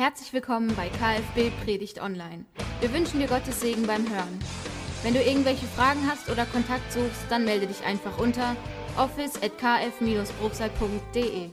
Herzlich willkommen bei KFB Predigt Online. Wir wünschen dir Gottes Segen beim Hören. Wenn du irgendwelche Fragen hast oder Kontakt suchst, dann melde dich einfach unter office@kf-brookside.de.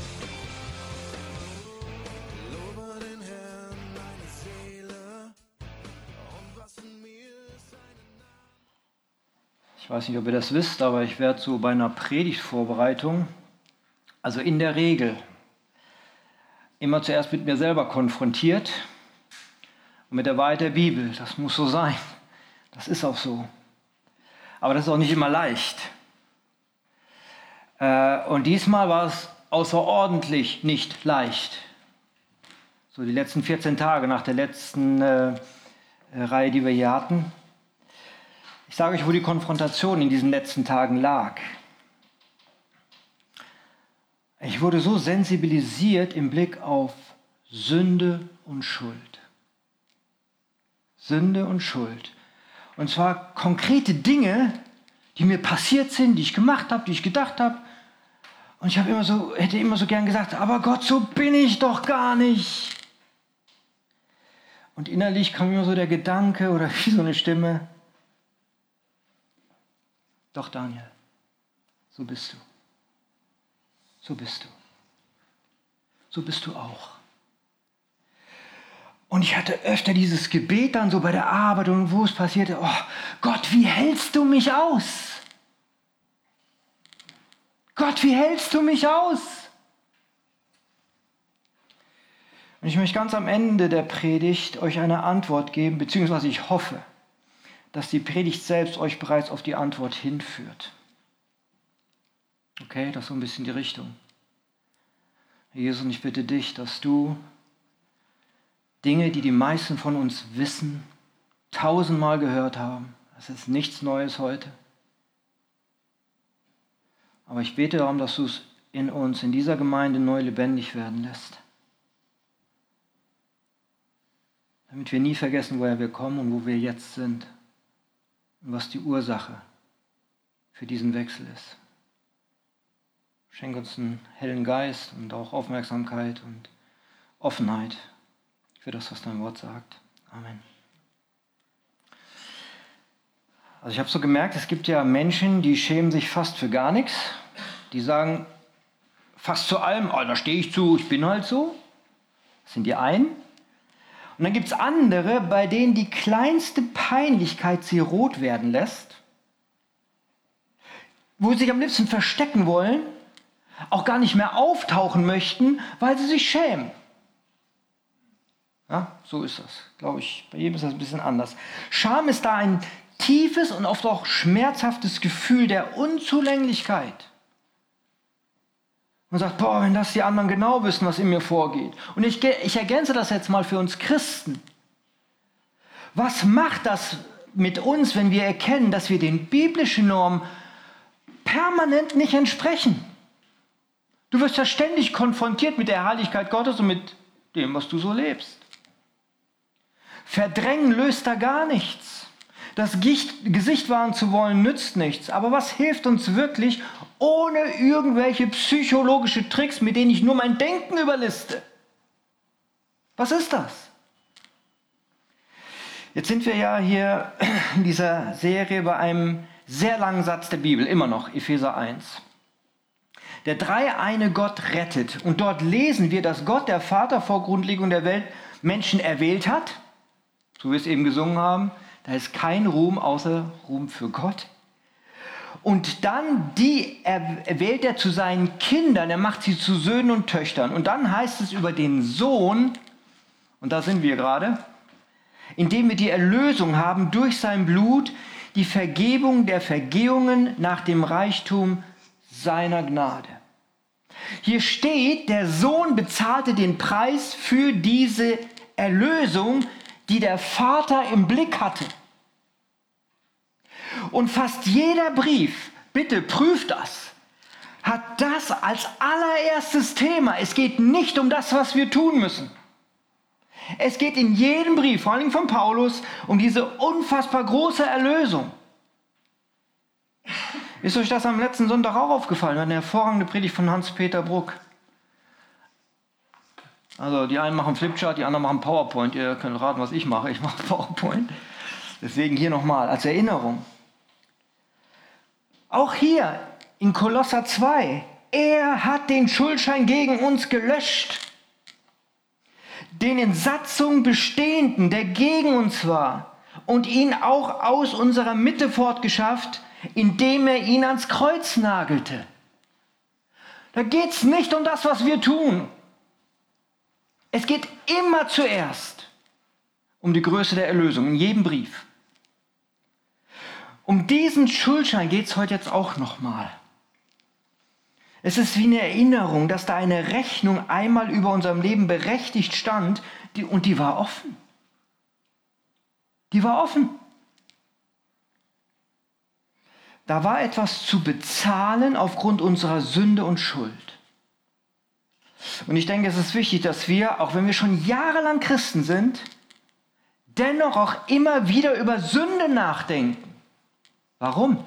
Ich weiß nicht, ob ihr das wisst, aber ich werde so bei einer Predigtvorbereitung, also in der Regel, immer zuerst mit mir selber konfrontiert und mit der Wahrheit der Bibel. Das muss so sein. Das ist auch so. Aber das ist auch nicht immer leicht. Und diesmal war es außerordentlich nicht leicht. So die letzten 14 Tage nach der letzten Reihe, die wir hier hatten. Ich sage euch, wo die Konfrontation in diesen letzten Tagen lag. Ich wurde so sensibilisiert im Blick auf Sünde und Schuld. Sünde und Schuld. Und zwar konkrete Dinge, die mir passiert sind, die ich gemacht habe, die ich gedacht habe. Und ich hätte immer so gern gesagt, aber Gott, so bin ich doch gar nicht. Und innerlich kam immer so der Gedanke oder wie so eine Stimme, doch Daniel, so bist du. So bist du. So bist du auch. Und ich hatte öfter dieses Gebet dann so bei der Arbeit und wo es passierte, oh Gott, wie hältst du mich aus? Gott, wie hältst du mich aus? Und ich möchte ganz am Ende der Predigt euch eine Antwort geben, beziehungsweise ich hoffe, dass die Predigt selbst euch bereits auf die Antwort hinführt. Okay, das ist so ein bisschen die Richtung. Jesus, und ich bitte dich, dass du Dinge, die die meisten von uns wissen, 1000-mal gehört haben, das ist nichts Neues heute. Aber ich bete darum, dass du es in uns, in dieser Gemeinde neu lebendig werden lässt. Damit wir nie vergessen, woher wir kommen und wo wir jetzt sind. Und was die Ursache für diesen Wechsel ist. Schenk uns einen hellen Geist und auch Aufmerksamkeit und Offenheit für das, was dein Wort sagt. Amen. Also ich habe so gemerkt, es gibt ja Menschen, die schämen sich fast für gar nichts. Die sagen fast zu allem, oh, da stehe ich zu, ich bin halt so. Das sind die einen. Und dann gibt es andere, bei denen die kleinste Peinlichkeit sie rot werden lässt, wo sie sich am liebsten verstecken wollen, auch gar nicht mehr auftauchen möchten, weil sie sich schämen. Ja, so ist das, glaube ich. Bei jedem ist das ein bisschen anders. Scham ist da ein tiefes und oft auch schmerzhaftes Gefühl der Unzulänglichkeit. Man sagt, boah, wenn das die anderen genau wissen, was in mir vorgeht. Und ich ergänze das jetzt mal für uns Christen. Was macht das mit uns, wenn wir erkennen, dass wir den biblischen Normen permanent nicht entsprechen? Du wirst ja ständig konfrontiert mit der Herrlichkeit Gottes und mit dem, was du so lebst. Verdrängen löst da gar nichts. Das Gesicht wahren zu wollen, nützt nichts. Aber was hilft uns wirklich, ohne irgendwelche psychologische Tricks, mit denen ich nur mein Denken überliste? Was ist das? Jetzt sind wir ja hier in dieser Serie bei einem sehr langen Satz der Bibel, immer noch, Epheser 1. Der dreieine Gott rettet. Und dort lesen wir, dass Gott, der Vater, vor Grundlegung der Welt Menschen erwählt hat. So wie wir es eben gesungen haben. Da ist kein Ruhm außer Ruhm für Gott. Und dann die erwählt er zu seinen Kindern. Er macht sie zu Söhnen und Töchtern. Und dann heißt es über den Sohn, und da sind wir gerade, indem wir die Erlösung haben durch sein Blut, die Vergebung der Vergehungen nach dem Reichtum seiner Gnade. Hier steht, der Sohn bezahlte den Preis für diese Erlösung, die der Vater im Blick hatte. Und fast jeder Brief, bitte prüft das, hat das als allererstes Thema. Es geht nicht um das, was wir tun müssen. Es geht in jedem Brief, vor allem von Paulus, um diese unfassbar große Erlösung. Ist euch das am letzten Sonntag auch aufgefallen? Eine hervorragende Predigt von Hans-Peter Bruck. Also die einen machen Flipchart, die anderen machen PowerPoint. Ihr könnt raten, was ich mache. Ich mache PowerPoint. Deswegen hier nochmal als Erinnerung. Auch hier in Kolosser 2. Er hat den Schuldschein gegen uns gelöscht. Den in Satzung bestehenden, der gegen uns war. Und ihn auch aus unserer Mitte fortgeschafft, indem er ihn ans Kreuz nagelte. Da geht es nicht um das, was wir tun. Es geht immer zuerst um die Größe der Erlösung, in jedem Brief. Um diesen Schuldschein geht es heute jetzt auch nochmal. Es ist wie eine Erinnerung, dass da eine Rechnung einmal über unserem Leben berechtigt stand und die war offen. Die war offen. Da war etwas zu bezahlen aufgrund unserer Sünde und Schuld. Und ich denke, es ist wichtig, dass wir, auch wenn wir schon jahrelang Christen sind, dennoch auch immer wieder über Sünde nachdenken. Warum?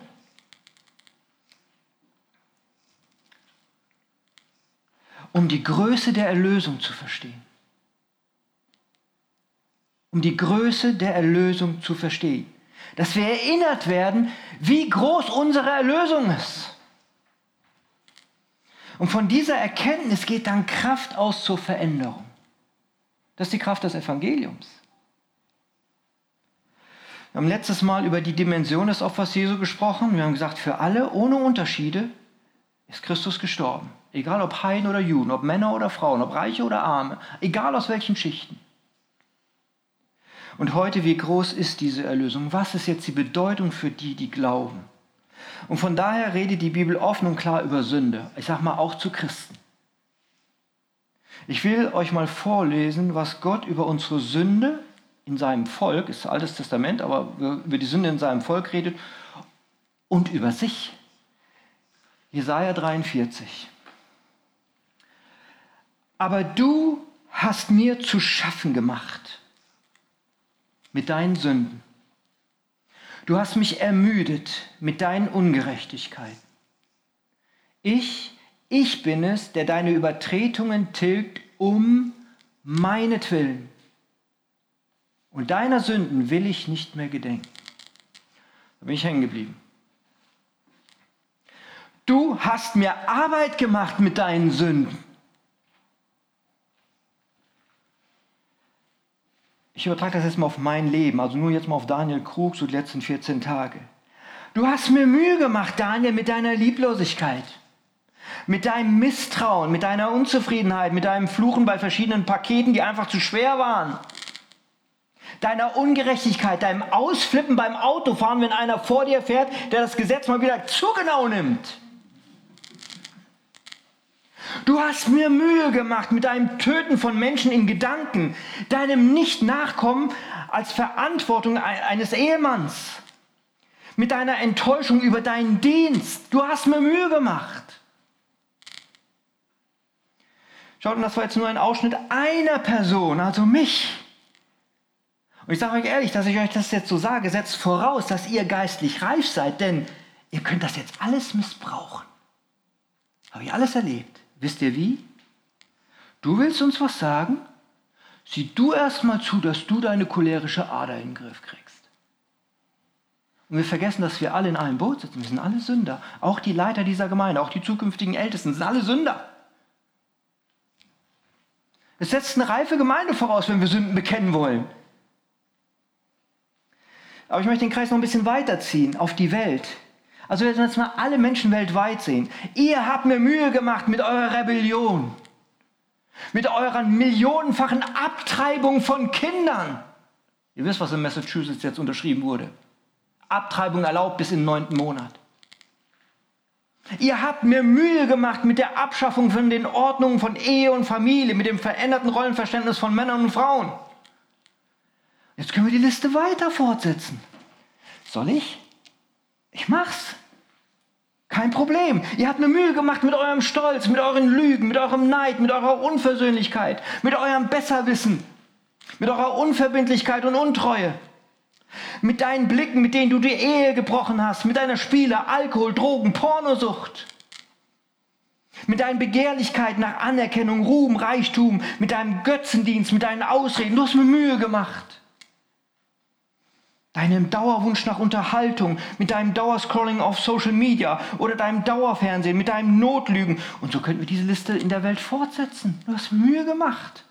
Um die Größe der Erlösung zu verstehen. Um die Größe der Erlösung zu verstehen. Dass wir erinnert werden, wie groß unsere Erlösung ist. Und von dieser Erkenntnis geht dann Kraft aus zur Veränderung. Das ist die Kraft des Evangeliums. Wir haben letztes Mal über die Dimension des Opfers Jesu gesprochen. Wir haben gesagt, für alle ohne Unterschiede ist Christus gestorben. Egal ob Heiden oder Juden, ob Männer oder Frauen, ob Reiche oder Arme, egal aus welchen Schichten. Und heute, wie groß ist diese Erlösung? Was ist jetzt die Bedeutung für die, die glauben? Und von daher redet die Bibel offen und klar über Sünde. Ich sage mal auch zu Christen. Ich will euch mal vorlesen, was Gott über unsere Sünde in seinem Volk, ist das Altes Testament, aber über die Sünde in seinem Volk redet und über sich. Jesaja 43. Aber du hast mir zu schaffen gemacht mit deinen Sünden. Du hast mich ermüdet mit deinen Ungerechtigkeiten. Ich bin es, der deine Übertretungen tilgt um meinetwillen. Und deiner Sünden will ich nicht mehr gedenken. Da bin ich hängen geblieben. Du hast mir Arbeit gemacht mit deinen Sünden. Ich übertrage das jetzt mal auf mein Leben, also nur jetzt mal auf Daniel Krug, so die letzten 14 Tage. Du hast mir Mühe gemacht, Daniel, mit deiner Lieblosigkeit, mit deinem Misstrauen, mit deiner Unzufriedenheit, mit deinem Fluchen bei verschiedenen Paketen, die einfach zu schwer waren. Deiner Ungerechtigkeit, deinem Ausflippen beim Autofahren, wenn einer vor dir fährt, der das Gesetz mal wieder zu genau nimmt. Du hast mir Mühe gemacht mit deinem Töten von Menschen in Gedanken, deinem Nicht-Nachkommen als Verantwortung eines Ehemanns, mit deiner Enttäuschung über deinen Dienst. Du hast mir Mühe gemacht. Schaut, und das war jetzt nur ein Ausschnitt einer Person, also mich. Und ich sage euch ehrlich, dass ich euch das jetzt so sage, setzt voraus, dass ihr geistlich reif seid, denn ihr könnt das jetzt alles missbrauchen. Habe ich alles erlebt. Wisst ihr wie? Du willst uns was sagen? Sieh du erst mal zu, dass du deine cholerische Ader in den Griff kriegst. Und wir vergessen, dass wir alle in einem Boot sitzen. Wir sind alle Sünder. Auch die Leiter dieser Gemeinde, auch die zukünftigen Ältesten sind alle Sünder. Es setzt eine reife Gemeinde voraus, wenn wir Sünden bekennen wollen. Aber ich möchte den Kreis noch ein bisschen weiterziehen auf die Welt. Also wir werden jetzt mal alle Menschen weltweit sehen. Ihr habt mir Mühe gemacht mit eurer Rebellion. Mit eurer millionenfachen Abtreibung von Kindern. Ihr wisst, was in Massachusetts jetzt unterschrieben wurde. Abtreibung erlaubt bis in den 9. Monat. Ihr habt mir Mühe gemacht mit der Abschaffung von den Ordnungen von Ehe und Familie, mit dem veränderten Rollenverständnis von Männern und Frauen. Jetzt können wir die Liste weiter fortsetzen. Soll ich? Ich mach's. Kein Problem. Ihr habt mir Mühe gemacht mit eurem Stolz, mit euren Lügen, mit eurem Neid, mit eurer Unversöhnlichkeit, mit eurem Besserwissen, mit eurer Unverbindlichkeit und Untreue. Mit deinen Blicken, mit denen du die Ehe gebrochen hast, mit deiner Spiele, Alkohol, Drogen, Pornosucht. Mit deinen Begehrlichkeiten nach Anerkennung, Ruhm, Reichtum, mit deinem Götzendienst, mit deinen Ausreden. Du hast mir Mühe gemacht. Deinem Dauerwunsch nach Unterhaltung, mit deinem Dauerscrolling auf Social Media oder deinem Dauerfernsehen, mit deinem Notlügen. Und so könnten wir diese Liste in der Welt fortsetzen. Du hast mir Mühe gemacht.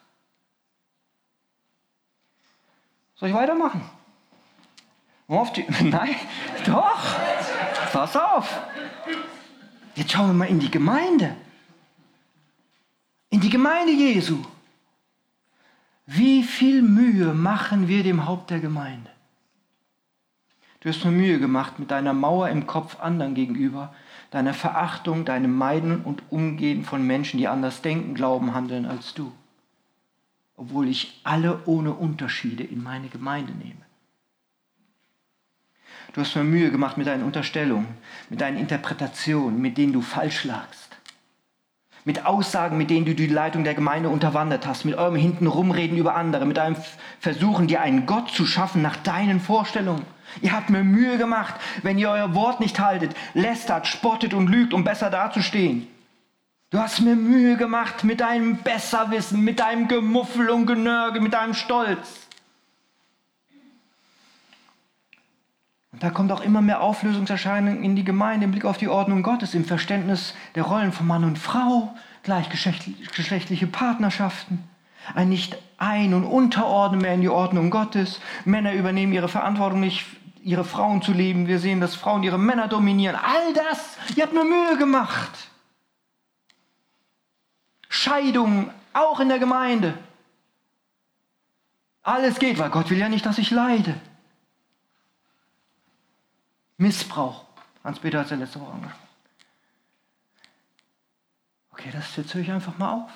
Soll ich weitermachen? Nein, doch. Pass auf. Jetzt schauen wir mal in die Gemeinde. In die Gemeinde Jesu. Wie viel Mühe machen wir dem Haupt der Gemeinde? Du hast mir Mühe gemacht mit deiner Mauer im Kopf anderen gegenüber, deiner Verachtung, deinem Meiden und Umgehen von Menschen, die anders denken, glauben, handeln als du. Obwohl ich alle ohne Unterschiede in meine Gemeinde nehme. Du hast mir Mühe gemacht mit deinen Unterstellungen, mit deinen Interpretationen, mit denen du falsch lagst. Mit Aussagen, mit denen du die Leitung der Gemeinde unterwandert hast, mit eurem Hintenrumreden über andere, mit deinem Versuchen, dir einen Gott zu schaffen nach deinen Vorstellungen. Ihr habt mir Mühe gemacht, wenn ihr euer Wort nicht haltet, lästert, spottet und lügt, um besser dazustehen. Du hast mir Mühe gemacht mit deinem Besserwissen, mit deinem Gemuffel und Genörgel, mit deinem Stolz. Und da kommt auch immer mehr Auflösungserscheinungen in die Gemeinde im Blick auf die Ordnung Gottes, im Verständnis der Rollen von Mann und Frau, gleichgeschlechtliche Partnerschaften, ein Nicht-Ein- und Unterordnen mehr in die Ordnung Gottes. Männer übernehmen ihre Verantwortung nicht, ihre Frauen zu lieben. Wir sehen, dass Frauen ihre Männer dominieren. All das, ihr habt mir Mühe gemacht. Scheidungen, auch in der Gemeinde. Alles geht, weil Gott will ja nicht, dass ich leide. Missbrauch. Hans-Peter hat es ja letzte Woche angesprochen. Okay, jetzt höre ich einfach mal auf.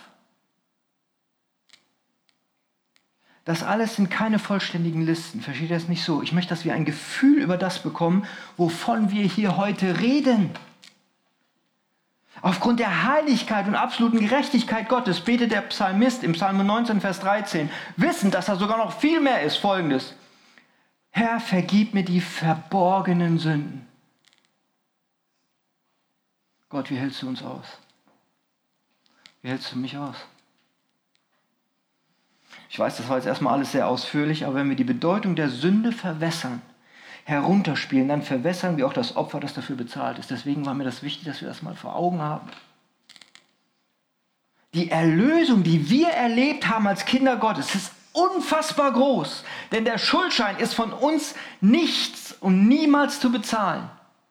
Das alles sind keine vollständigen Listen. Versteht ihr das nicht so? Ich möchte, dass wir ein Gefühl über das bekommen, wovon wir hier heute reden. Aufgrund der Heiligkeit und absoluten Gerechtigkeit Gottes betet der Psalmist im Psalm 19, Vers 13, wissend, dass da sogar noch viel mehr ist, Folgendes. Herr, vergib mir die verborgenen Sünden. Gott, wie hältst du uns aus? Wie hältst du mich aus? Ich weiß, das war jetzt erstmal alles sehr ausführlich, aber wenn wir die Bedeutung der Sünde verwässern, herunterspielen, dann verwässern wir auch das Opfer, das dafür bezahlt ist. Deswegen war mir das wichtig, dass wir das mal vor Augen haben. Die Erlösung, die wir erlebt haben als Kinder Gottes, ist unfassbar groß, denn der Schuldschein ist von uns nichts und niemals zu bezahlen.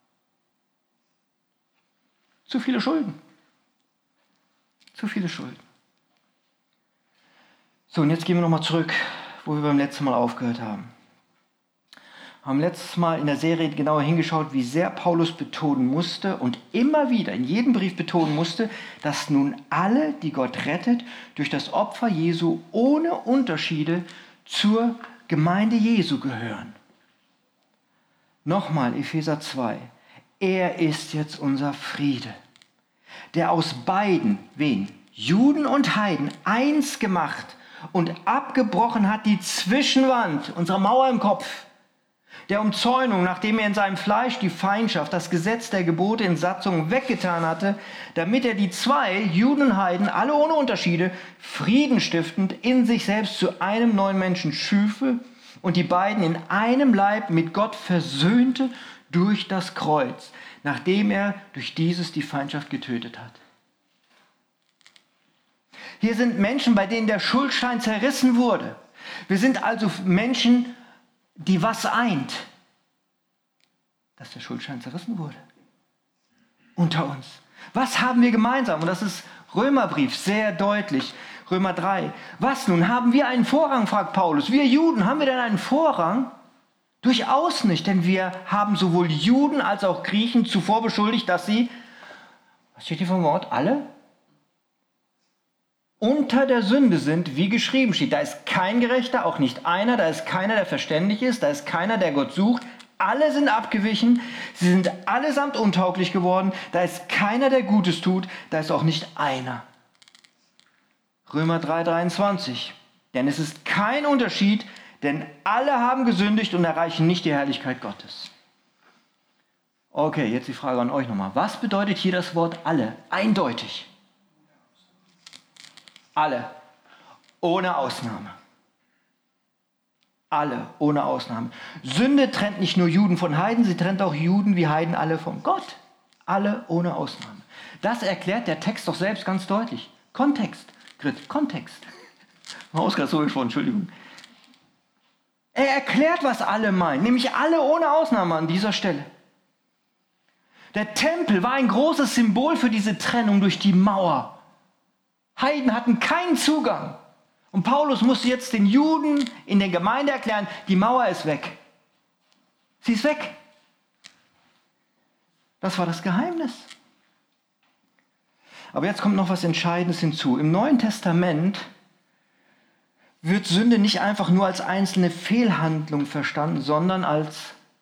Zu viele Schulden. Zu viele Schulden. So, und jetzt gehen wir nochmal zurück, wo wir beim letzten Mal aufgehört haben. Wir haben letztes Mal in der Serie genauer hingeschaut, wie sehr Paulus betonen musste und immer wieder in jedem Brief betonen musste, dass nun alle, die Gott rettet, durch das Opfer Jesu ohne Unterschiede zur Gemeinde Jesu gehören. Nochmal Epheser 2. Er ist jetzt unser Friede, der aus beiden, wen? Juden und Heiden, eins gemacht und abgebrochen hat die Zwischenwand, unsere Mauer im Kopf, der Umzäunung, nachdem er in seinem Fleisch die Feindschaft, das Gesetz der Gebote in Satzungen weggetan hatte, damit er die zwei, Juden und Heiden, alle ohne Unterschiede, friedenstiftend in sich selbst zu einem neuen Menschen schüfe und die beiden in einem Leib mit Gott versöhnte durch das Kreuz, nachdem er durch dieses die Feindschaft getötet hat. Hier sind Menschen, bei denen der Schuldschein zerrissen wurde. Wir sind also Menschen, die was eint? Dass der Schuldschein zerrissen wurde. Unter uns. Was haben wir gemeinsam? Und das ist Römerbrief, sehr deutlich. Römer 3. Was nun? Haben wir einen Vorrang, fragt Paulus. Wir Juden, haben wir denn einen Vorrang? Durchaus nicht, denn wir haben sowohl Juden als auch Griechen zuvor beschuldigt, dass sie, was steht hier vom Wort? Alle? Unter der Sünde sind, wie geschrieben steht. Da ist kein Gerechter, auch nicht einer, da ist keiner, der verständig ist, da ist keiner, der Gott sucht. Alle sind abgewichen, sie sind allesamt untauglich geworden, da ist keiner, der Gutes tut, da ist auch nicht einer. Römer 3,23. Denn es ist kein Unterschied, denn alle haben gesündigt und erreichen nicht die Herrlichkeit Gottes. Okay, jetzt die Frage an euch nochmal. Was bedeutet hier das Wort alle? Eindeutig. Alle. Ohne Ausnahme. Alle, ohne Ausnahme. Sünde trennt nicht nur Juden von Heiden, sie trennt auch Juden wie Heiden alle von Gott. Alle ohne Ausnahme. Das erklärt der Text doch selbst ganz deutlich. Kontext, Grit, Kontext. Oskar ist so gesprochen, Entschuldigung. Er erklärt, was alle meinen, nämlich alle ohne Ausnahme an dieser Stelle. Der Tempel war ein großes Symbol für diese Trennung durch die Mauer. Heiden hatten keinen Zugang. Und Paulus musste jetzt den Juden in der Gemeinde erklären, die Mauer ist weg. Sie ist weg. Das war das Geheimnis. Aber jetzt kommt noch was Entscheidendes hinzu. Im Neuen Testament wird Sünde nicht einfach nur als einzelne Fehlhandlung verstanden, sondern als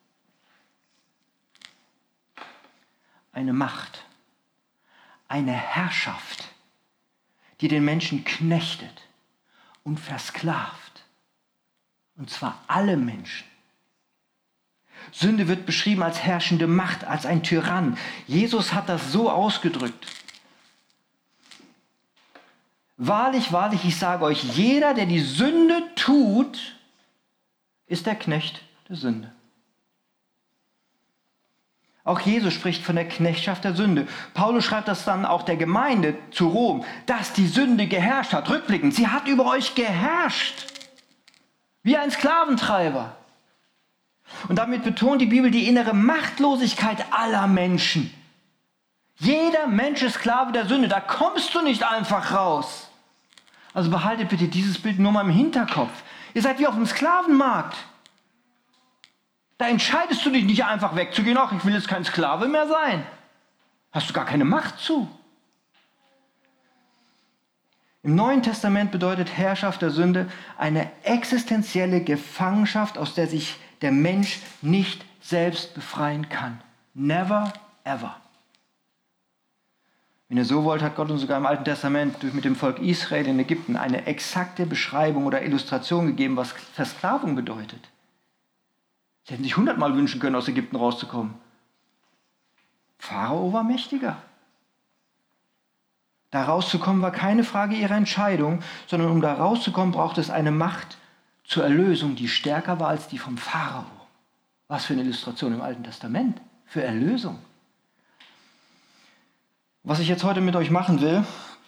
eine Macht, eine Herrschaft, die den Menschen knechtet und versklavt. Und zwar alle Menschen. Sünde wird beschrieben als herrschende Macht, als ein Tyrann. Jesus hat das so ausgedrückt. Wahrlich, wahrlich, ich sage euch, jeder, der die Sünde tut, ist der Knecht der Sünde. Auch Jesus spricht von der Knechtschaft der Sünde. Paulus schreibt das dann auch der Gemeinde zu Rom, dass die Sünde geherrscht hat. Rückblickend, sie hat über euch geherrscht. Wie ein Sklaventreiber. Und damit betont die Bibel die innere Machtlosigkeit aller Menschen. Jeder Mensch ist Sklave der Sünde. Da kommst du nicht einfach raus. Also behaltet bitte dieses Bild nur mal im Hinterkopf. Ihr seid wie auf dem Sklavenmarkt. Da entscheidest du dich nicht einfach wegzugehen, ach, ich will jetzt kein Sklave mehr sein. Hast du gar keine Macht zu. Im Neuen Testament bedeutet Herrschaft der Sünde eine existenzielle Gefangenschaft, aus der sich der Mensch nicht selbst befreien kann. Never, ever. Wenn ihr so wollt, hat Gott uns sogar im Alten Testament mit dem Volk Israel in Ägypten eine exakte Beschreibung oder Illustration gegeben, was Versklavung bedeutet. Sie hätten sich 100-mal wünschen können, aus Ägypten rauszukommen. Pharao war mächtiger. Da rauszukommen war keine Frage ihrer Entscheidung, sondern um da rauszukommen, braucht es eine Macht zur Erlösung, die stärker war als die vom Pharao. Was für eine Illustration im Alten Testament für Erlösung. Was ich jetzt heute mit euch machen will,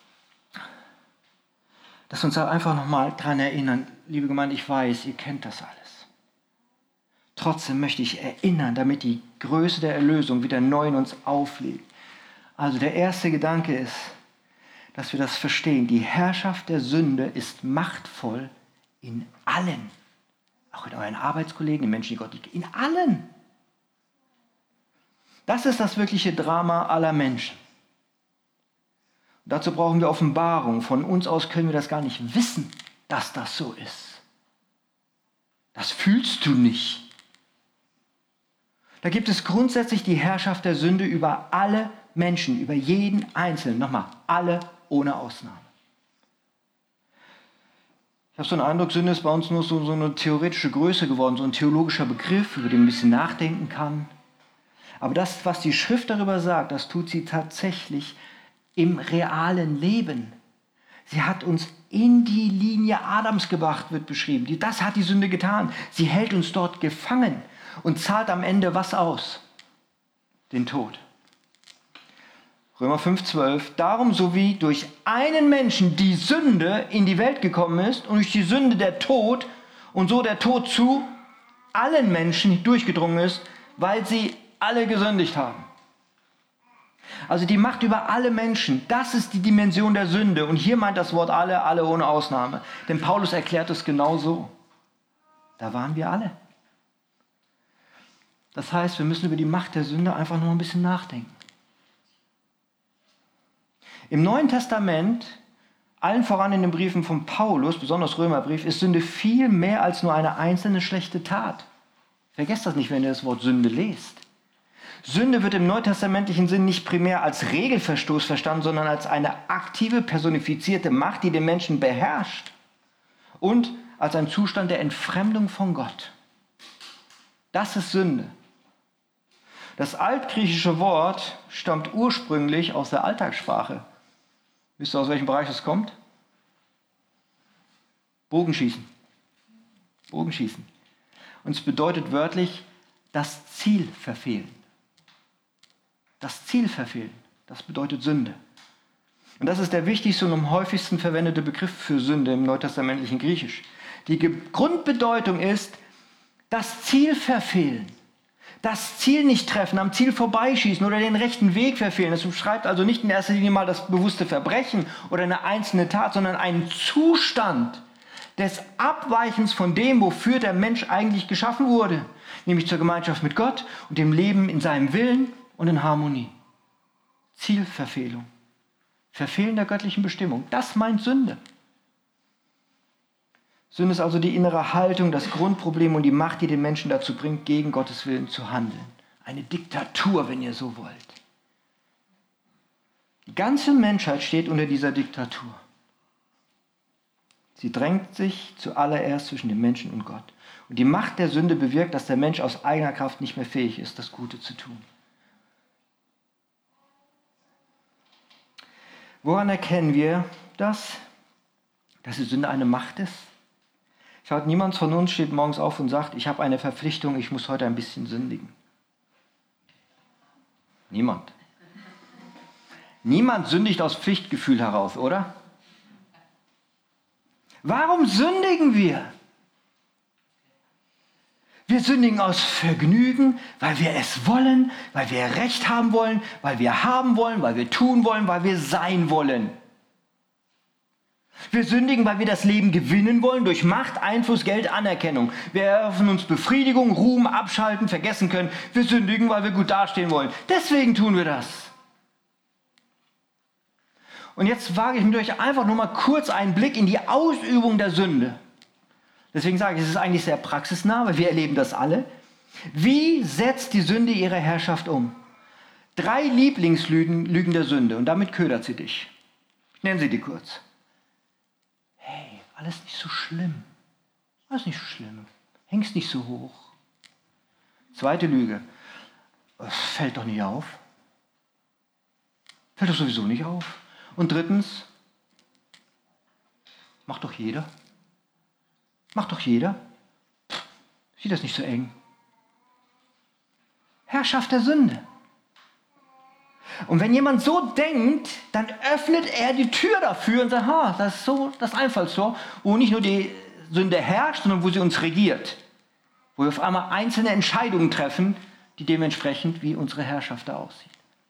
dass wir uns einfach nochmal daran erinnern, liebe Gemeinde, ich weiß, ihr kennt das alles. Trotzdem möchte ich erinnern, damit die Größe der Erlösung wieder neu in uns auflebt. Also der erste Gedanke ist, dass wir das verstehen. Die Herrschaft der Sünde ist machtvoll in allen. Auch in euren Arbeitskollegen, in Menschen, die Gott lieben. In allen. Das ist das wirkliche Drama aller Menschen. Und dazu brauchen wir Offenbarung. Von uns aus können wir das gar nicht wissen, dass das so ist. Das fühlst du nicht. Da gibt es grundsätzlich die Herrschaft der Sünde über alle Menschen, über jeden Einzelnen. Nochmal, alle ohne Ausnahme. Ich habe so einen Eindruck, Sünde ist bei uns nur so eine theoretische Größe geworden, so ein theologischer Begriff, über den man ein bisschen nachdenken kann. Aber das, was die Schrift darüber sagt, das tut sie tatsächlich im realen Leben. Sie hat uns in die Linie Adams gebracht, wird beschrieben. Das hat die Sünde getan. Sie hält uns dort gefangen und zahlt am Ende was aus? Den Tod. Römer 5,12. Darum, so wie durch einen Menschen die Sünde in die Welt gekommen ist und durch die Sünde der Tod und so der Tod zu allen Menschen durchgedrungen ist, weil sie alle gesündigt haben. Also die Macht über alle Menschen, das ist die Dimension der Sünde. Und hier meint das Wort alle ohne Ausnahme. Denn Paulus erklärt es genau so. Da waren wir alle. Das heißt, wir müssen über die Macht der Sünde einfach nur ein bisschen nachdenken. Im Neuen Testament, allen voran in den Briefen von Paulus, besonders Römerbrief, ist Sünde viel mehr als nur eine einzelne schlechte Tat. Vergesst das nicht, wenn ihr das Wort Sünde lest. Sünde wird im neutestamentlichen Sinn nicht primär als Regelverstoß verstanden, sondern als eine aktive, personifizierte Macht, die den Menschen beherrscht und als ein Zustand der Entfremdung von Gott. Das ist Sünde. Das altgriechische Wort stammt ursprünglich aus der Alltagssprache. Wisst ihr, aus welchem Bereich es kommt? Bogenschießen. Bogenschießen. Und es bedeutet wörtlich das Ziel verfehlen. Das Ziel verfehlen, das bedeutet Sünde. Und das ist der wichtigste und am häufigsten verwendete Begriff für Sünde im neutestamentlichen Griechisch. Die Grundbedeutung ist, das Ziel verfehlen, das Ziel nicht treffen, am Ziel vorbeischießen oder den rechten Weg verfehlen. Das beschreibt also nicht in erster Linie mal das bewusste Verbrechen oder eine einzelne Tat, sondern einen Zustand des Abweichens von dem, wofür der Mensch eigentlich geschaffen wurde, nämlich zur Gemeinschaft mit Gott und dem Leben in seinem Willen und in Harmonie. Zielverfehlung. Verfehlen der göttlichen Bestimmung. Das meint Sünde. Sünde ist also die innere Haltung, das Grundproblem und die Macht, die den Menschen dazu bringt, gegen Gottes Willen zu handeln. Eine Diktatur, wenn ihr so wollt. Die ganze Menschheit steht unter dieser Diktatur. Sie drängt sich zuallererst zwischen dem Menschen und Gott. Und die Macht der Sünde bewirkt, dass der Mensch aus eigener Kraft nicht mehr fähig ist, das Gute zu tun. Woran erkennen wir das, dass die Sünde eine Macht ist? Schaut, niemand von uns steht morgens auf und sagt, ich habe eine Verpflichtung, ich muss heute ein bisschen sündigen. Niemand. Niemand sündigt aus Pflichtgefühl heraus, oder? Warum sündigen wir? Wir sündigen aus Vergnügen, weil wir es wollen, weil wir Recht haben wollen, weil wir tun wollen, weil wir sein wollen. Wir sündigen, weil wir das Leben gewinnen wollen durch Macht, Einfluss, Geld, Anerkennung. Wir erhoffen uns Befriedigung, Ruhm, abschalten, vergessen können. Wir sündigen, weil wir gut dastehen wollen. Deswegen tun wir das. Und jetzt wage ich mit euch einfach nur mal kurz einen Blick in die Ausübung der Sünde. Deswegen sage ich, es ist eigentlich sehr praxisnah, weil wir erleben das alle. Wie setzt die Sünde ihre Herrschaft um? 3 Lieblingslügen der Sünde und damit ködert sie dich. Ich nenne sie dir kurz. Hey, alles nicht so schlimm. Alles nicht so schlimm. Hängst nicht so hoch. 2. Lüge. Fällt doch nicht auf. Fällt doch sowieso nicht auf. Und 3. Macht doch jeder. Macht doch jeder. Sieht das nicht so eng. Herrschaft der Sünde. Und wenn jemand so denkt, dann öffnet er die Tür dafür und sagt, das ist so das Einfallstor, wo nicht nur die Sünde herrscht, sondern wo sie uns regiert. Wo wir auf einmal einzelne Entscheidungen treffen, die dementsprechend wie unsere Herrschaft da aussieht.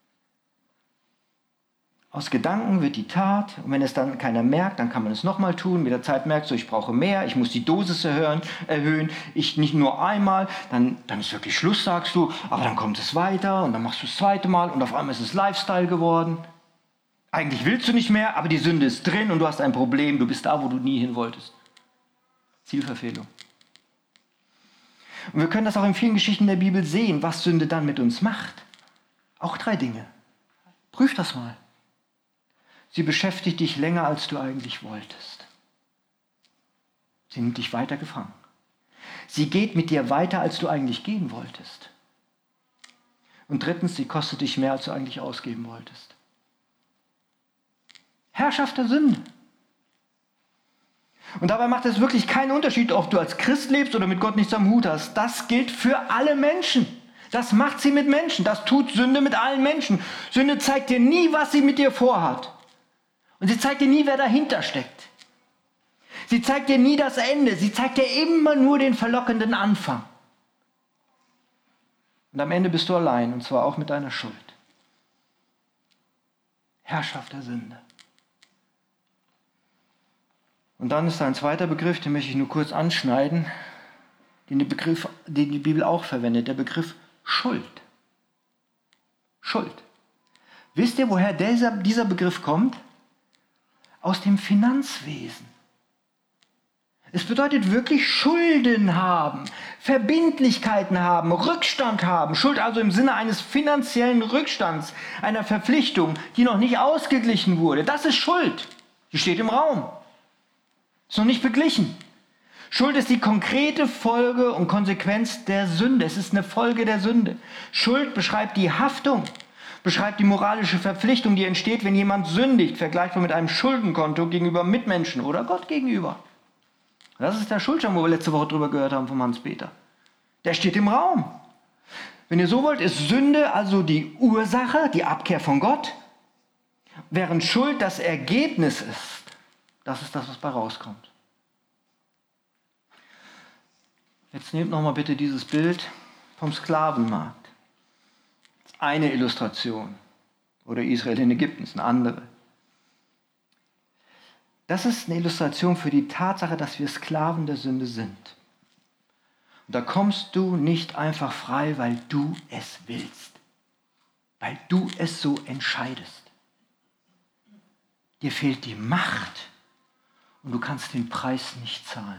Aus Gedanken wird die Tat und wenn es dann keiner merkt, dann kann man es nochmal tun. Mit der Zeit merkst du, ich brauche mehr, ich muss die Dosis erhöhen, ich nicht nur einmal, dann ist wirklich Schluss, sagst du, aber dann kommt es weiter und dann machst du das 2. Mal und auf einmal ist es Lifestyle geworden. Eigentlich willst du nicht mehr, aber die Sünde ist drin und du hast ein Problem, du bist da, wo du nie hin wolltest. Zielverfehlung. Und wir können das auch in vielen Geschichten der Bibel sehen, was Sünde dann mit uns macht. Auch 3 Dinge. Prüf das mal. Sie beschäftigt dich länger, als du eigentlich wolltest. Sie nimmt dich weiter gefangen. Sie geht mit dir weiter, als du eigentlich gehen wolltest. Und 3, sie kostet dich mehr, als du eigentlich ausgeben wolltest. Herrschaft der Sünde. Und dabei macht es wirklich keinen Unterschied, ob du als Christ lebst oder mit Gott nichts am Hut hast. Das gilt für alle Menschen. Das macht sie mit Menschen. Das tut Sünde mit allen Menschen. Sünde zeigt dir nie, was sie mit dir vorhat. Und sie zeigt dir nie, wer dahinter steckt. Sie zeigt dir nie das Ende. Sie zeigt dir immer nur den verlockenden Anfang. Und am Ende bist du allein, und zwar auch mit deiner Schuld. Herrschaft der Sünde. Und dann ist da ein 2. Begriff, den möchte ich nur kurz anschneiden, den die Bibel auch verwendet, der Begriff Schuld. Schuld. Wisst ihr, woher dieser Begriff kommt? Aus dem Finanzwesen. Es bedeutet wirklich Schulden haben, Verbindlichkeiten haben, Rückstand haben. Schuld also im Sinne eines finanziellen Rückstands, einer Verpflichtung, die noch nicht ausgeglichen wurde. Das ist Schuld. Die steht im Raum. Ist noch nicht beglichen. Schuld ist die konkrete Folge und Konsequenz der Sünde. Es ist eine Folge der Sünde. Schuld beschreibt die Haftung. Beschreibt die moralische Verpflichtung, die entsteht, wenn jemand sündigt, vergleichbar mit einem Schuldenkonto gegenüber Mitmenschen oder Gott gegenüber. Das ist der Schuldschein, wo wir letzte Woche drüber gehört haben vom Hans-Peter. Der steht im Raum. Wenn ihr so wollt, ist Sünde also die Ursache, die Abkehr von Gott, während Schuld das Ergebnis ist. Das ist das, was bei rauskommt. Jetzt nehmt nochmal bitte dieses Bild vom Sklavenmarkt. Das ist eine Illustration. Oder Israel in Ägypten ist eine andere. Das ist eine Illustration für die Tatsache, dass wir Sklaven der Sünde sind. Und da kommst du nicht einfach frei, weil du es willst. Weil du es so entscheidest. Dir fehlt die Macht und du kannst den Preis nicht zahlen.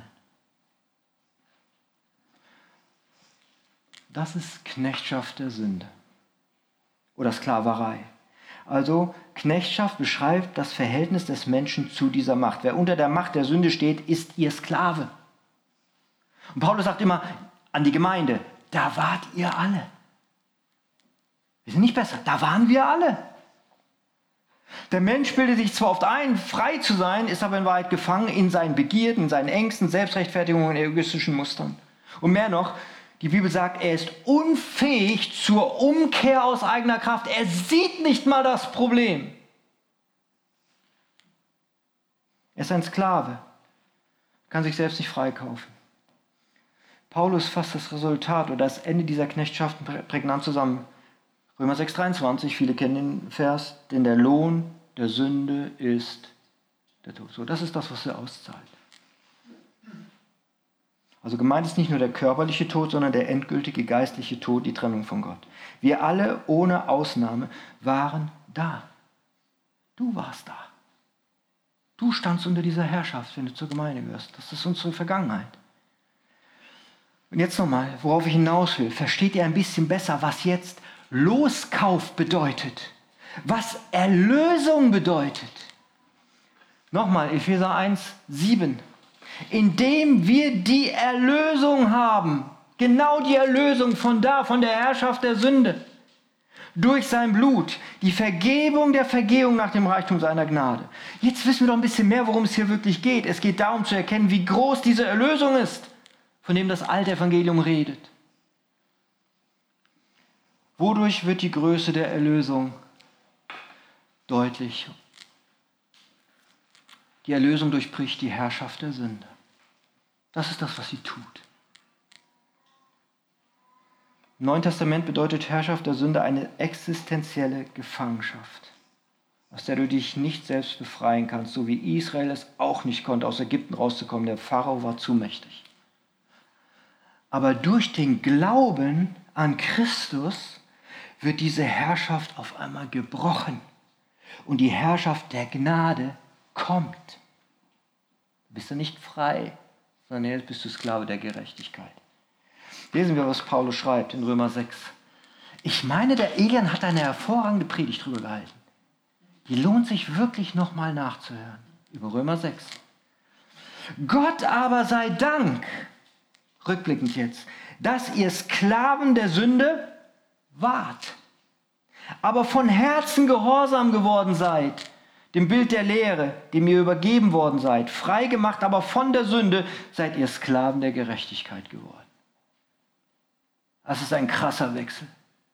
Das ist Knechtschaft der Sünde oder Sklaverei. Also Knechtschaft beschreibt das Verhältnis des Menschen zu dieser Macht. Wer unter der Macht der Sünde steht, ist ihr Sklave. Und Paulus sagt immer an die Gemeinde, da wart ihr alle. Wir sind nicht besser, da waren wir alle. Der Mensch bildet sich zwar oft ein, frei zu sein, ist aber in Wahrheit gefangen in seinen Begierden, in seinen Ängsten, Selbstrechtfertigungen und egoistischen Mustern. Und mehr noch, die Bibel sagt, er ist unfähig zur Umkehr aus eigener Kraft. Er sieht nicht mal das Problem. Er ist ein Sklave, kann sich selbst nicht freikaufen. Paulus fasst das Resultat oder das Ende dieser Knechtschaft prägnant zusammen. Römer 6,23, viele kennen den Vers, denn der Lohn der Sünde ist der Tod. So, das ist das, was er auszahlt. Also gemeint ist nicht nur der körperliche Tod, sondern der endgültige geistliche Tod, die Trennung von Gott. Wir alle ohne Ausnahme waren da. Du warst da. Du standst unter dieser Herrschaft, wenn du zur Gemeinde gehörst. Das ist unsere Vergangenheit. Und jetzt nochmal, worauf ich hinaus will. Versteht ihr ein bisschen besser, was jetzt Loskauf bedeutet? Was Erlösung bedeutet? Nochmal, Epheser 1,7. Indem wir die Erlösung haben, genau die Erlösung von der Herrschaft der Sünde, durch sein Blut, die Vergebung der Vergehung nach dem Reichtum seiner Gnade. Jetzt wissen wir doch ein bisschen mehr, worum es hier wirklich geht. Es geht darum zu erkennen, wie groß diese Erlösung ist, von dem das alte Evangelium redet. Wodurch wird die Größe der Erlösung deutlich? Die Erlösung durchbricht die Herrschaft der Sünde. Das ist das, was sie tut. Im Neuen Testament bedeutet Herrschaft der Sünde eine existenzielle Gefangenschaft, aus der du dich nicht selbst befreien kannst, so wie Israel es auch nicht konnte, aus Ägypten rauszukommen. Der Pharao war zu mächtig. Aber durch den Glauben an Christus wird diese Herrschaft auf einmal gebrochen und die Herrschaft der Gnade kommt. Du bist du nicht frei, sondern jetzt bist du Sklave der Gerechtigkeit. Lesen wir, was Paulus schreibt in Römer 6. Ich meine, der Elian hat eine hervorragende Predigt drüber gehalten. Die lohnt sich wirklich nochmal nachzuhören. Über Römer 6. Gott aber sei Dank, rückblickend jetzt, dass ihr Sklaven der Sünde wart, aber von Herzen gehorsam geworden seid, dem Bild der Lehre, dem ihr übergeben worden seid, frei gemacht, aber von der Sünde seid ihr Sklaven der Gerechtigkeit geworden. Das ist ein krasser Wechsel.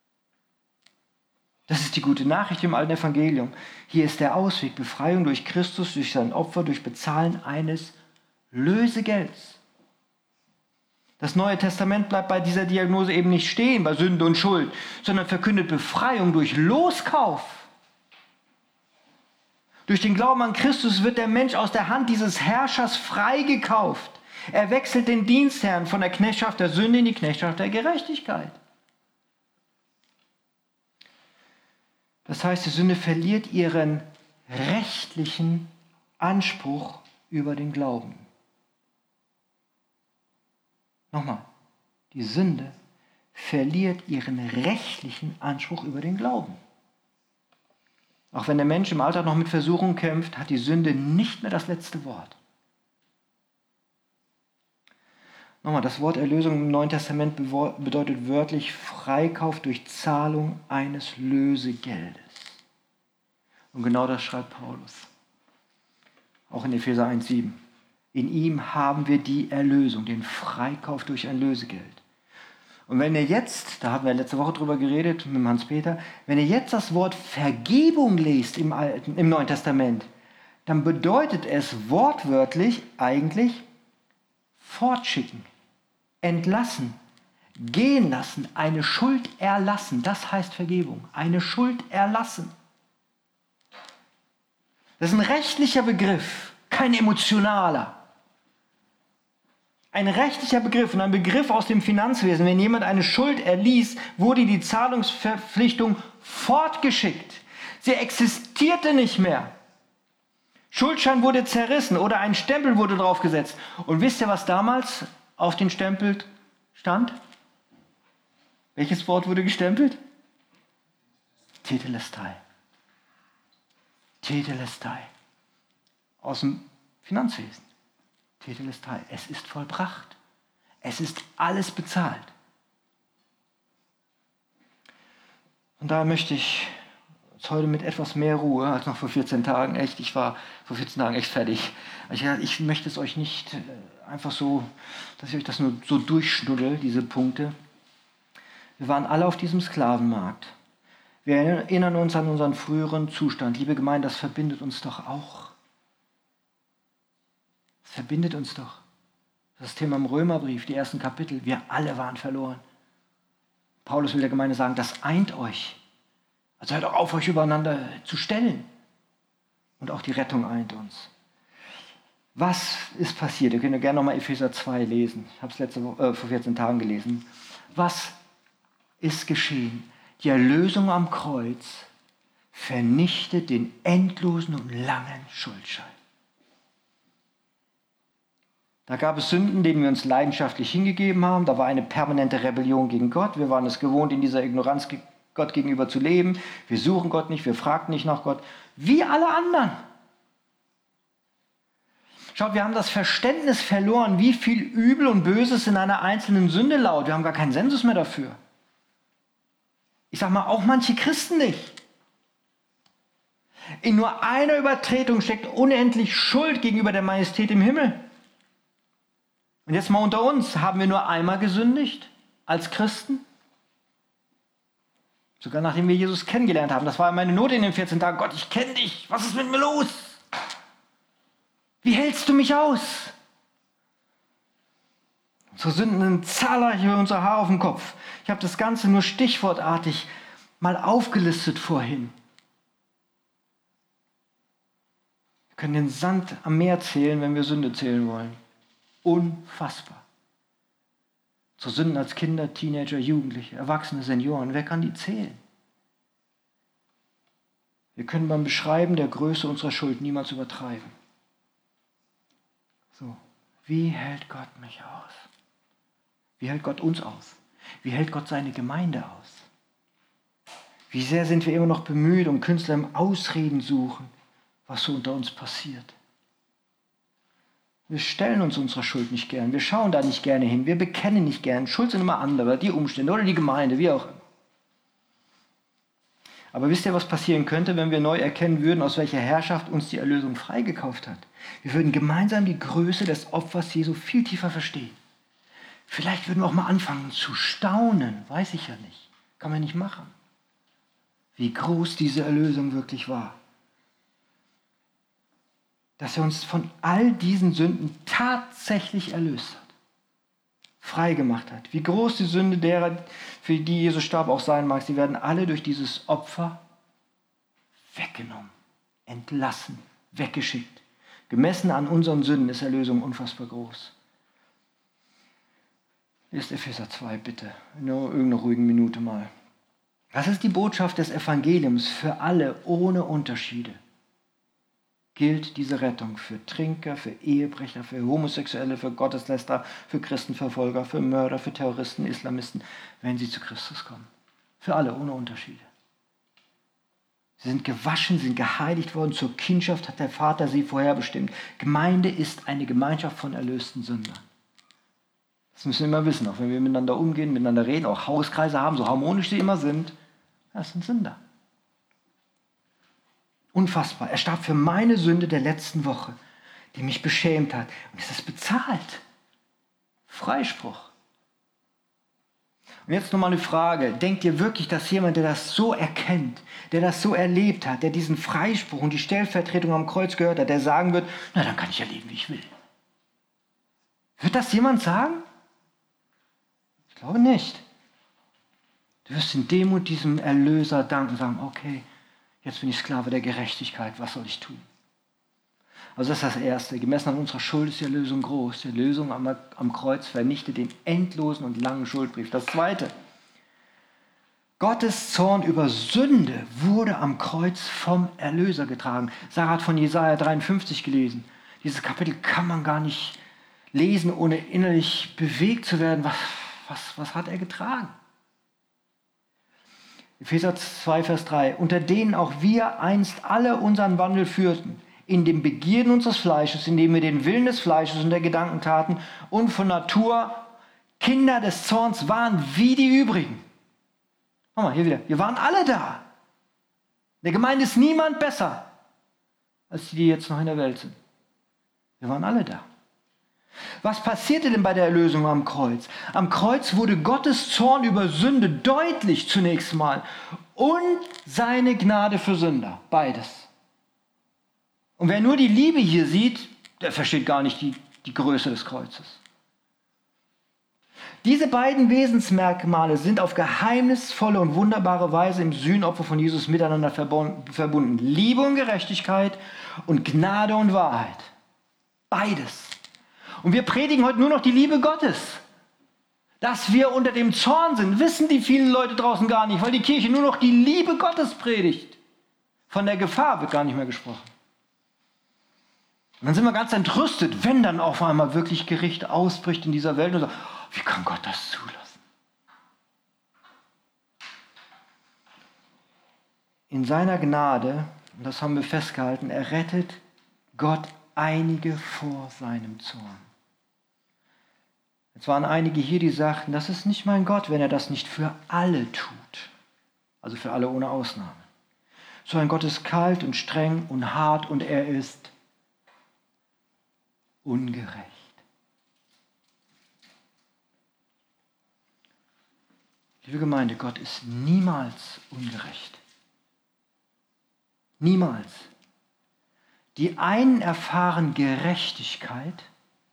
Das ist die gute Nachricht im alten Evangelium. Hier ist der Ausweg, Befreiung durch Christus, durch sein Opfer, durch Bezahlen eines Lösegelds. Das Neue Testament bleibt bei dieser Diagnose eben nicht stehen, bei Sünde und Schuld, sondern verkündet Befreiung durch Loskauf. Durch den Glauben an Christus wird der Mensch aus der Hand dieses Herrschers freigekauft. Er wechselt den Dienstherrn von der Knechtschaft der Sünde in die Knechtschaft der Gerechtigkeit. Das heißt, die Sünde verliert ihren rechtlichen Anspruch über den Glauben. Nochmal, die Sünde verliert ihren rechtlichen Anspruch über den Glauben. Auch wenn der Mensch im Alltag noch mit Versuchung kämpft, hat die Sünde nicht mehr das letzte Wort. Nochmal, das Wort Erlösung im Neuen Testament bedeutet wörtlich Freikauf durch Zahlung eines Lösegeldes. Und genau das schreibt Paulus. Auch in Epheser 1,7. In ihm haben wir die Erlösung, den Freikauf durch ein Lösegeld. Und wenn ihr jetzt, da hatten wir letzte Woche drüber geredet mit Hans-Peter, wenn ihr jetzt das Wort Vergebung lest im Neuen Testament, dann bedeutet es wortwörtlich eigentlich fortschicken, entlassen, gehen lassen, eine Schuld erlassen. Das heißt Vergebung, eine Schuld erlassen. Das ist ein rechtlicher Begriff, kein emotionaler. Ein rechtlicher Begriff und ein Begriff aus dem Finanzwesen. Wenn jemand eine Schuld erließ, wurde die Zahlungsverpflichtung fortgeschickt. Sie existierte nicht mehr. Schuldschein wurde zerrissen oder ein Stempel wurde draufgesetzt. Und wisst ihr, was damals auf den Stempel stand? Welches Wort wurde gestempelt? Tetelestai. Tetelestai. Aus dem Finanzwesen. Tetelestai. Es ist vollbracht. Es ist alles bezahlt. Und da möchte ich heute mit etwas mehr Ruhe als noch vor 14 Tagen. Ich war vor 14 Tagen echt fertig. Ich möchte es euch nicht einfach so, dass ich euch das nur so durchschnuddel, diese Punkte. Wir waren alle auf diesem Sklavenmarkt. Wir erinnern uns an unseren früheren Zustand. Liebe Gemeinde, das verbindet uns doch auch. Das verbindet uns doch. Das Thema im Römerbrief, die ersten Kapitel. Wir alle waren verloren. Paulus will der Gemeinde sagen, das eint euch. Also hört auch auf, euch übereinander zu stellen. Und auch die Rettung eint uns. Was ist passiert? Ihr könnt gerne nochmal Epheser 2 lesen. Ich habe es vor 14 Tagen gelesen. Was ist geschehen? Die Erlösung am Kreuz vernichtet den endlosen und langen Schuldschein. Da gab es Sünden, denen wir uns leidenschaftlich hingegeben haben. Da war eine permanente Rebellion gegen Gott. Wir waren es gewohnt, in dieser Ignoranz Gott gegenüber zu leben. Wir suchen Gott nicht, wir fragten nicht nach Gott. Wie alle anderen. Schaut, wir haben das Verständnis verloren, wie viel Übel und Böses in einer einzelnen Sünde lauert. Wir haben gar keinen Sensus mehr dafür. Ich sage mal, auch manche Christen nicht. In nur einer Übertretung steckt unendlich Schuld gegenüber der Majestät im Himmel. Und jetzt mal unter uns, haben wir nur einmal gesündigt als Christen? Sogar nachdem wir Jesus kennengelernt haben. Das war meine Not in den 14 Tagen. Gott, ich kenne dich. Was ist mit mir los? Wie hältst du mich aus? Unsere Sünden sind zahlreich wie unsere Haare auf dem Kopf. Ich habe das Ganze nur stichwortartig mal aufgelistet vorhin. Wir können den Sand am Meer zählen, wenn wir Sünde zählen wollen. Unfassbar. Unsere Sünden als Kinder, Teenager, Jugendliche, Erwachsene, Senioren, wer kann die zählen? Wir können beim Beschreiben der Größe unserer Schuld niemals übertreiben. So, wie hält Gott mich aus? Wie hält Gott uns aus? Wie hält Gott seine Gemeinde aus? Wie sehr sind wir immer noch bemüht und Künstler im Ausreden suchen, was so unter uns passiert? Wir stellen uns unserer Schuld nicht gern, wir schauen da nicht gerne hin, wir bekennen nicht gern. Schuld sind immer andere, die Umstände oder die Gemeinde, wie auch immer. Aber wisst ihr, was passieren könnte, wenn wir neu erkennen würden, aus welcher Herrschaft uns die Erlösung freigekauft hat? Wir würden gemeinsam die Größe des Opfers Jesu viel tiefer verstehen. Vielleicht würden wir auch mal anfangen zu staunen, weiß ich ja nicht, kann man nicht machen, wie groß diese Erlösung wirklich war. Dass er uns von all diesen Sünden tatsächlich erlöst hat, frei gemacht hat. Wie groß die Sünde derer, für die Jesus starb, auch sein mag, sie werden alle durch dieses Opfer weggenommen, entlassen, weggeschickt. Gemessen an unseren Sünden ist Erlösung unfassbar groß. Lest Epheser 2 bitte, in irgendeiner ruhigen Minute mal. Das ist die Botschaft des Evangeliums für alle ohne Unterschiede. Gilt diese Rettung für Trinker, für Ehebrecher, für Homosexuelle, für Gotteslästerer, für Christenverfolger, für Mörder, für Terroristen, Islamisten, wenn sie zu Christus kommen. Für alle ohne Unterschiede. Sie sind gewaschen, sie sind geheiligt worden, zur Kindschaft hat der Vater sie vorherbestimmt. Gemeinde ist eine Gemeinschaft von erlösten Sündern. Das müssen wir immer wissen, auch wenn wir miteinander umgehen, miteinander reden, auch Hauskreise haben, so harmonisch sie immer sind. Das sind Sünder. Unfassbar. Er starb für meine Sünde der letzten Woche. die mich beschämt hat. Und es ist bezahlt. Freispruch. Und jetzt nochmal eine Frage. Denkt ihr wirklich, dass jemand, der das so erkennt, der das so erlebt hat, der diesen Freispruch und die Stellvertretung am Kreuz gehört hat, der sagen wird, na dann kann ich ja leben, wie ich will? Wird das jemand sagen? Ich glaube nicht. Du wirst in Demut diesem Erlöser danken und sagen, okay, jetzt bin ich Sklave der Gerechtigkeit, was soll ich tun? Also das ist das Erste. Gemessen an unserer Schuld ist die Erlösung groß. Die Erlösung am Kreuz vernichtet den endlosen und langen Schuldbrief. Das Zweite. Gottes Zorn über Sünde wurde am Kreuz vom Erlöser getragen. Sarah hat von Jesaja 53 gelesen. Dieses Kapitel kann man gar nicht lesen, ohne innerlich bewegt zu werden. Was hat er getragen? Epheser 2, Vers 3. Unter denen auch wir einst alle unseren Wandel führten, in dem Begierden unseres Fleisches, indem wir den Willen des Fleisches und der Gedanken taten und von Natur Kinder des Zorns waren wie die übrigen. Schau mal, hier wieder. Wir waren alle da. In der Gemeinde ist niemand besser, als die jetzt noch in der Welt sind. Wir waren alle da. Was passierte denn bei der Erlösung am Kreuz? Am Kreuz wurde Gottes Zorn über Sünde deutlich zunächst mal und seine Gnade für Sünder. Beides. Und wer nur die Liebe hier sieht, der versteht gar nicht die Größe des Kreuzes. Diese beiden Wesensmerkmale sind auf geheimnisvolle und wunderbare Weise im Sühnopfer von Jesus miteinander verbunden. Liebe und Gerechtigkeit und Gnade und Wahrheit. Beides. Und wir predigen heute nur noch die Liebe Gottes. Dass wir unter dem Zorn sind, wissen die vielen Leute draußen gar nicht, weil die Kirche nur noch die Liebe Gottes predigt. Von der Gefahr wird gar nicht mehr gesprochen. Und dann sind wir ganz entrüstet, wenn dann auf einmal wirklich Gericht ausbricht in dieser Welt und sagt, wie kann Gott das zulassen? In seiner Gnade, und das haben wir festgehalten, errettet Gott einige vor seinem Zorn. Jetzt waren einige hier, die sagten, das ist nicht mein Gott, wenn er das nicht für alle tut. Also für alle ohne Ausnahme. So ein Gott ist kalt und streng und hart und er ist ungerecht. Liebe Gemeinde, Gott ist niemals ungerecht. Niemals. Die einen erfahren Gerechtigkeit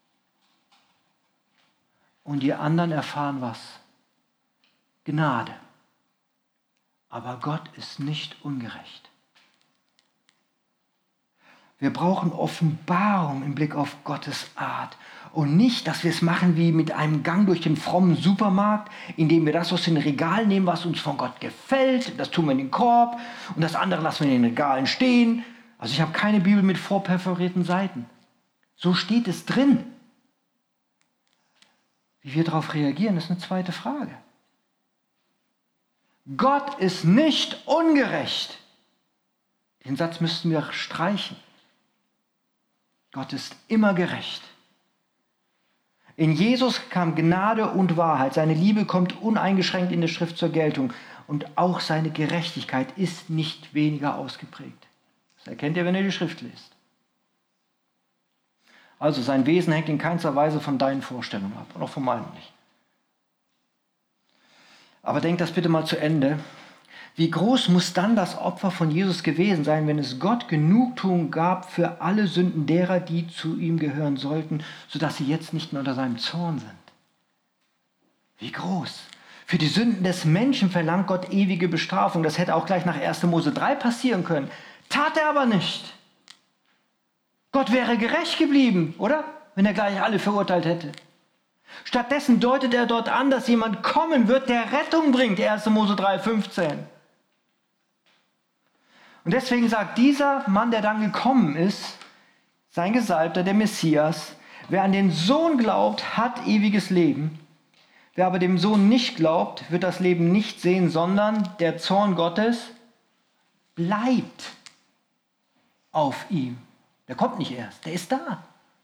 und die anderen erfahren was? Gnade. Aber Gott ist nicht ungerecht. Wir brauchen Offenbarung im Blick auf Gottes Art und nicht, dass wir es machen wie mit einem Gang durch den frommen Supermarkt, indem wir das aus den Regalen nehmen, was uns von Gott gefällt, das tun wir in den Korb und das andere lassen wir in den Regalen stehen. Also ich habe keine Bibel mit vorperforierten Seiten. So steht es drin. Wie wir darauf reagieren, ist eine zweite Frage. Gott ist nicht ungerecht. Den Satz müssten wir streichen. Gott ist immer gerecht. In Jesus kam Gnade und Wahrheit. Seine Liebe kommt uneingeschränkt in der Schrift zur Geltung. Und auch seine Gerechtigkeit ist nicht weniger ausgeprägt. Das erkennt ihr, wenn ihr die Schrift lest. Also sein Wesen hängt in keinster Weise von deinen Vorstellungen ab. Und auch von meinem nicht. Aber denkt das bitte mal zu Ende. Wie groß muss dann das Opfer von Jesus gewesen sein, wenn es Gott Genugtuung gab für alle Sünden derer, die zu ihm gehören sollten, sodass sie jetzt nicht mehr unter seinem Zorn sind? Wie groß? Für die Sünden des Menschen verlangt Gott ewige Bestrafung. Das hätte auch gleich nach 1. Mose 3 passieren können. Tat er aber nicht. Gott wäre gerecht geblieben, oder? Wenn er gleich alle verurteilt hätte. Stattdessen deutet er dort an, dass jemand kommen wird, der Rettung bringt. 1. Mose 3, 15. Und deswegen sagt dieser Mann, der dann gekommen ist, sein Gesalbter, der Messias, wer an den Sohn glaubt, hat ewiges Leben. Wer aber dem Sohn nicht glaubt, wird das Leben nicht sehen, sondern der Zorn Gottes bleibt auf ihm. Der kommt nicht erst, der ist da.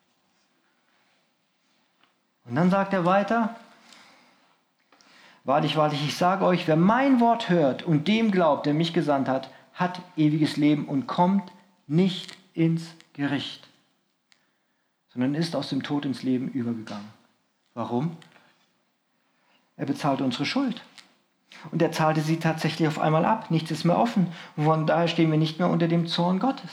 Und dann sagt er weiter, wahrlich, wahrlich, ich sage euch, wer mein Wort hört und dem glaubt, der mich gesandt hat, hat ewiges Leben und kommt nicht ins Gericht, sondern ist aus dem Tod ins Leben übergegangen. Warum? Er bezahlte unsere Schuld. Und er zahlte sie tatsächlich auf einmal ab. Nichts ist mehr offen. Und von daher stehen wir nicht mehr unter dem Zorn Gottes.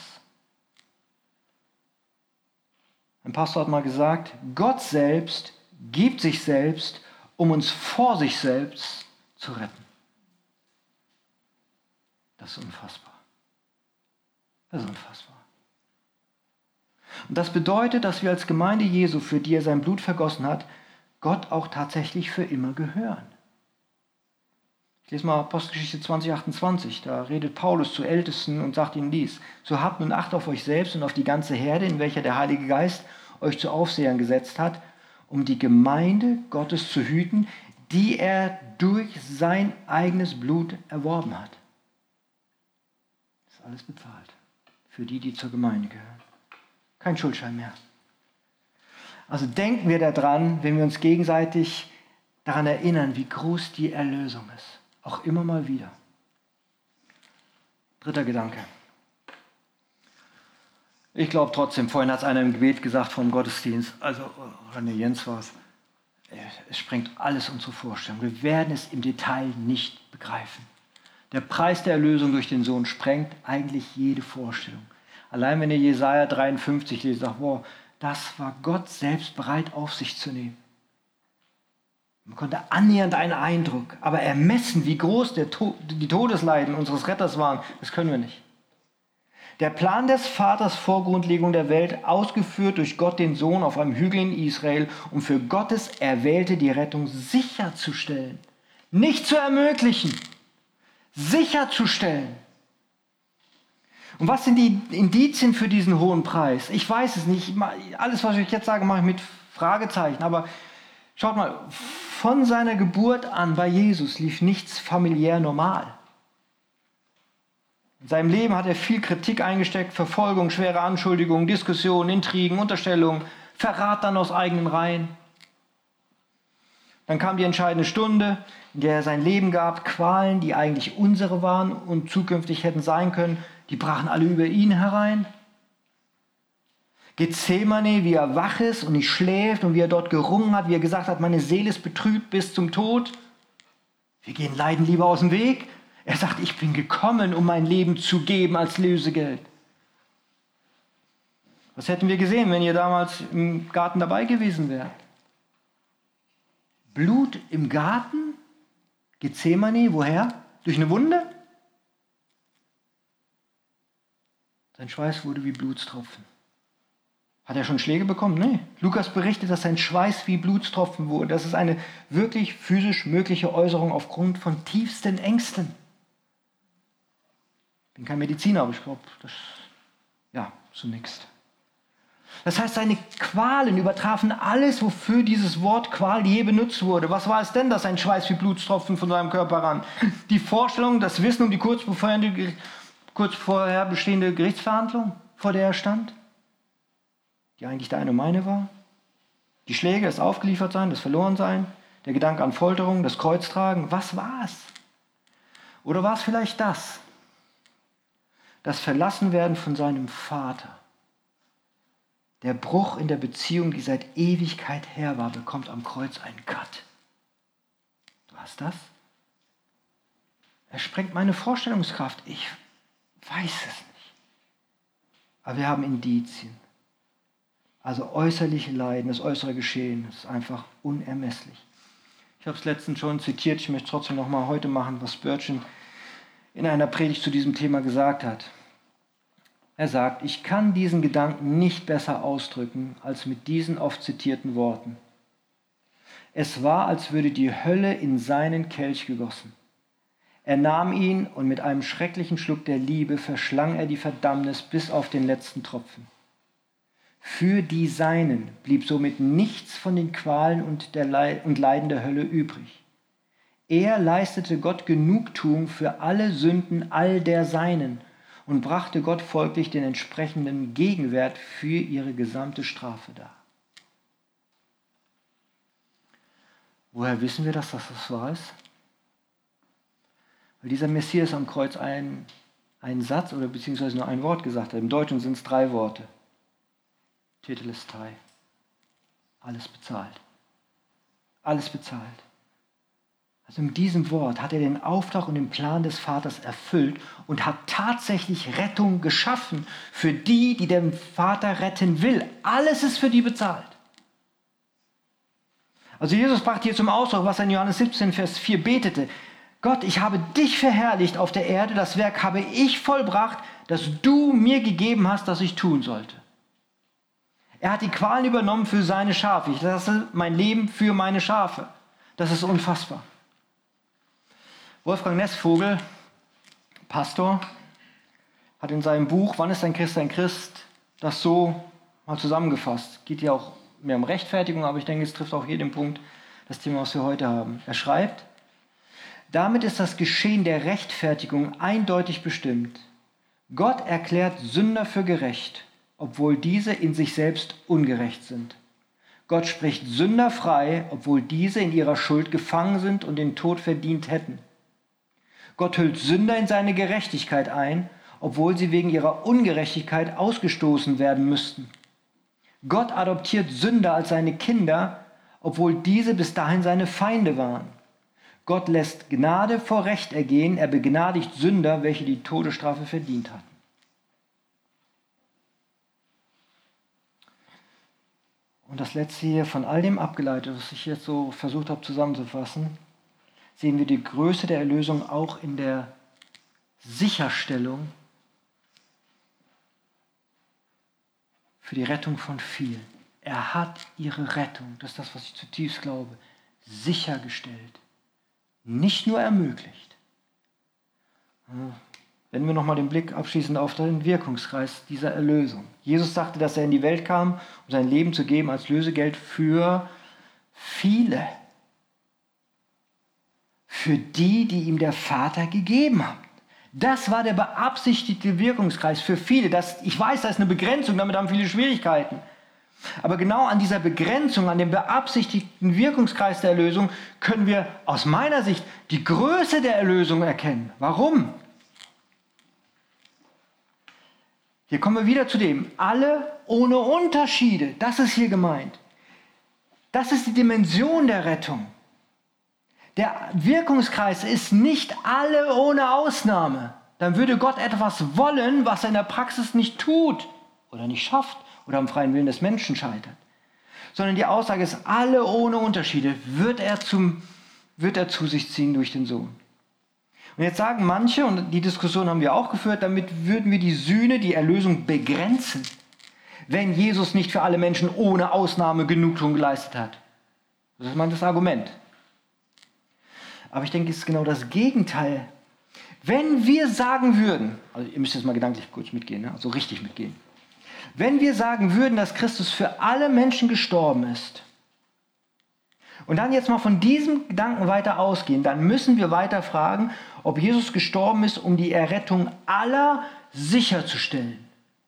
Ein Pastor hat mal gesagt, Gott selbst gibt sich selbst, um uns vor sich selbst zu retten. Das ist unfassbar. Das ist unfassbar. Und das bedeutet, dass wir als Gemeinde Jesu, für die er sein Blut vergossen hat, Gott auch tatsächlich für immer gehören. Ich lese mal Apostelgeschichte 20,28. Da redet Paulus zu Ältesten und sagt ihnen dies: So habt nun Acht auf euch selbst und auf die ganze Herde, in welcher der Heilige Geist euch zu Aufsehern gesetzt hat, um die Gemeinde Gottes zu hüten, die er durch sein eigenes Blut erworben hat. Das ist alles bezahlt. Für die, die zur Gemeinde gehören. Kein Schuldschein mehr. Also denken wir daran, wenn wir uns gegenseitig daran erinnern, wie groß die Erlösung ist. Auch immer mal wieder. Dritter Gedanke. Ich glaube trotzdem, vorhin hat es einer im Gebet gesagt vom Gottesdienst, also René Jens war es sprengt alles unsere Vorstellung. Wir werden es im Detail nicht begreifen. Der Preis der Erlösung durch den Sohn sprengt eigentlich jede Vorstellung. Allein wenn ihr Jesaja 53 lest, sagt, wow, das war Gott selbst bereit auf sich zu nehmen. Man konnte annähernd einen Eindruck, aber ermessen, wie groß die Todesleiden unseres Retters waren, das können wir nicht. Der Plan des Vaters vor Grundlegung der Welt, ausgeführt durch Gott den Sohn auf einem Hügel in Israel, um für Gottes Erwählte die Rettung sicherzustellen. Nicht zu ermöglichen, sicherzustellen. Und was sind die Indizien für diesen hohen Preis? Ich weiß es nicht. Alles, was ich jetzt sage, mache ich mit Fragezeichen. Aber schaut mal, von seiner Geburt an bei Jesus lief nichts familiär normal. In seinem Leben hat er viel Kritik eingesteckt, Verfolgung, schwere Anschuldigungen, Diskussionen, Intrigen, Unterstellungen, Verrat dann aus eigenen Reihen. Dann kam die entscheidende Stunde, in der er sein Leben gab, Qualen, die eigentlich unsere waren und zukünftig hätten sein können, die brachen alle über ihn herein. Gethsemane, wie er wach ist und nicht schläft und wie er dort gerungen hat, wie er gesagt hat, meine Seele ist betrübt bis zum Tod. Wir gehen Leiden lieber aus dem Weg. Er sagt, ich bin gekommen, um mein Leben zu geben als Lösegeld. Was hätten wir gesehen, wenn ihr damals im Garten dabei gewesen wärt? Blut im Garten? Gethsemane, woher? Durch eine Wunde? Sein Schweiß wurde wie Blutstropfen. Hat er schon Schläge bekommen? Nee. Lukas berichtet, dass sein Schweiß wie Blutstropfen wurde. Das ist eine wirklich physisch mögliche Äußerung aufgrund von tiefsten Ängsten. Ich bin kein Mediziner, aber ich glaube, das zunächst. Das heißt, seine Qualen übertrafen alles, wofür dieses Wort Qual je benutzt wurde. Was war es denn, dass ein Schweiß wie Blutstropfen von seinem Körper ran? Die Vorstellung, das Wissen um die kurz vorher bestehende Gerichtsverhandlung, vor der er stand, die eigentlich deine und meine war. Die Schläge, das Aufgeliefertsein, das Verlorensein, der Gedanke an Folterung, das Kreuztragen. Was war es? Oder war es vielleicht das Verlassenwerden von seinem Vater? Der Bruch in der Beziehung, die seit Ewigkeit her war, bekommt am Kreuz einen Cut. Du hast das? Er sprengt meine Vorstellungskraft. Ich weiß es nicht. Aber wir haben Indizien. Also äußerliche Leiden, das äußere Geschehen, das ist einfach unermesslich. Ich habe es letztens schon zitiert, ich möchte es trotzdem noch mal heute machen, was Spurgeon in einer Predigt zu diesem Thema gesagt hat. Er sagt, ich kann diesen Gedanken nicht besser ausdrücken als mit diesen oft zitierten Worten. Es war, als würde die Hölle in seinen Kelch gegossen. Er nahm ihn und mit einem schrecklichen Schluck der Liebe verschlang er die Verdammnis bis auf den letzten Tropfen. Für die Seinen blieb somit nichts von den Qualen und Leiden der Hölle übrig. Er leistete Gott Genugtuung für alle Sünden all der Seinen und brachte Gott folglich den entsprechenden Gegenwert für ihre gesamte Strafe dar. Woher wissen wir, dass das wahr ist? Weil dieser Messias am Kreuz einen Satz oder beziehungsweise nur ein Wort gesagt hat. Im Deutschen sind es 3 Worte. Tetelestai. alles bezahlt. Alles bezahlt. Also mit diesem Wort hat er den Auftrag und den Plan des Vaters erfüllt und hat tatsächlich Rettung geschaffen für die, die den Vater retten will. Alles ist für die bezahlt. Also Jesus brachte hier zum Ausdruck, was er in Johannes 17, Vers 4 betete. Gott, ich habe dich verherrlicht auf der Erde, das Werk habe ich vollbracht, das du mir gegeben hast, das ich tun sollte. Er hat die Qualen übernommen für seine Schafe. Ich lasse mein Leben für meine Schafe. Das ist unfassbar. Wolfgang Nessvogel, Pastor, hat in seinem Buch Wann ist ein Christ, das so mal zusammengefasst. Geht ja auch mehr um Rechtfertigung, aber ich denke, es trifft auch jeden Punkt das Thema, was wir heute haben. Er schreibt, damit ist das Geschehen der Rechtfertigung eindeutig bestimmt. Gott erklärt Sünder für gerecht, obwohl diese in sich selbst ungerecht sind. Gott spricht Sünder frei, obwohl diese in ihrer Schuld gefangen sind und den Tod verdient hätten. Gott hüllt Sünder in seine Gerechtigkeit ein, obwohl sie wegen ihrer Ungerechtigkeit ausgestoßen werden müssten. Gott adoptiert Sünder als seine Kinder, obwohl diese bis dahin seine Feinde waren. Gott lässt Gnade vor Recht ergehen, er begnadigt Sünder, welche die Todesstrafe verdient hatten. Und das letzte hier von all dem abgeleitet, was ich jetzt so versucht habe zusammenzufassen, sehen wir die Größe der Erlösung auch in der Sicherstellung für die Rettung von vielen. Er hat ihre Rettung, das ist das, was ich zutiefst glaube, sichergestellt. Nicht nur ermöglicht. Wenden wir nochmal den Blick abschließend auf den Wirkungskreis dieser Erlösung. Jesus sagte, dass er in die Welt kam, um sein Leben zu geben als Lösegeld für viele. Für die, die ihm der Vater gegeben hat. Das war der beabsichtigte Wirkungskreis für viele. Ich weiß, da ist eine Begrenzung, damit haben viele Schwierigkeiten. Aber genau an dieser Begrenzung, an dem beabsichtigten Wirkungskreis der Erlösung, können wir aus meiner Sicht die Größe der Erlösung erkennen. Warum? Hier kommen wir wieder zu dem, alle ohne Unterschiede. Das ist hier gemeint. Das ist die Dimension der Rettung. Der Wirkungskreis ist nicht alle ohne Ausnahme. Dann würde Gott etwas wollen, was er in der Praxis nicht tut oder nicht schafft oder am freien Willen des Menschen scheitert. Sondern die Aussage ist, alle ohne Unterschiede wird er zu sich ziehen durch den Sohn. Und jetzt sagen manche, und die Diskussion haben wir auch geführt, damit würden wir die Sühne, die Erlösung begrenzen, wenn Jesus nicht für alle Menschen ohne Ausnahme Genugtuung geleistet hat. Das ist das Argument. Aber ich denke, es ist genau das Gegenteil. Wenn wir sagen würden, also ihr müsst jetzt mal gedanklich kurz mitgehen, also richtig mitgehen. Wenn wir sagen würden, dass Christus für alle Menschen gestorben ist, und dann jetzt mal von diesem Gedanken weiter ausgehen, dann müssen wir weiter fragen, ob Jesus gestorben ist, um die Errettung aller sicherzustellen.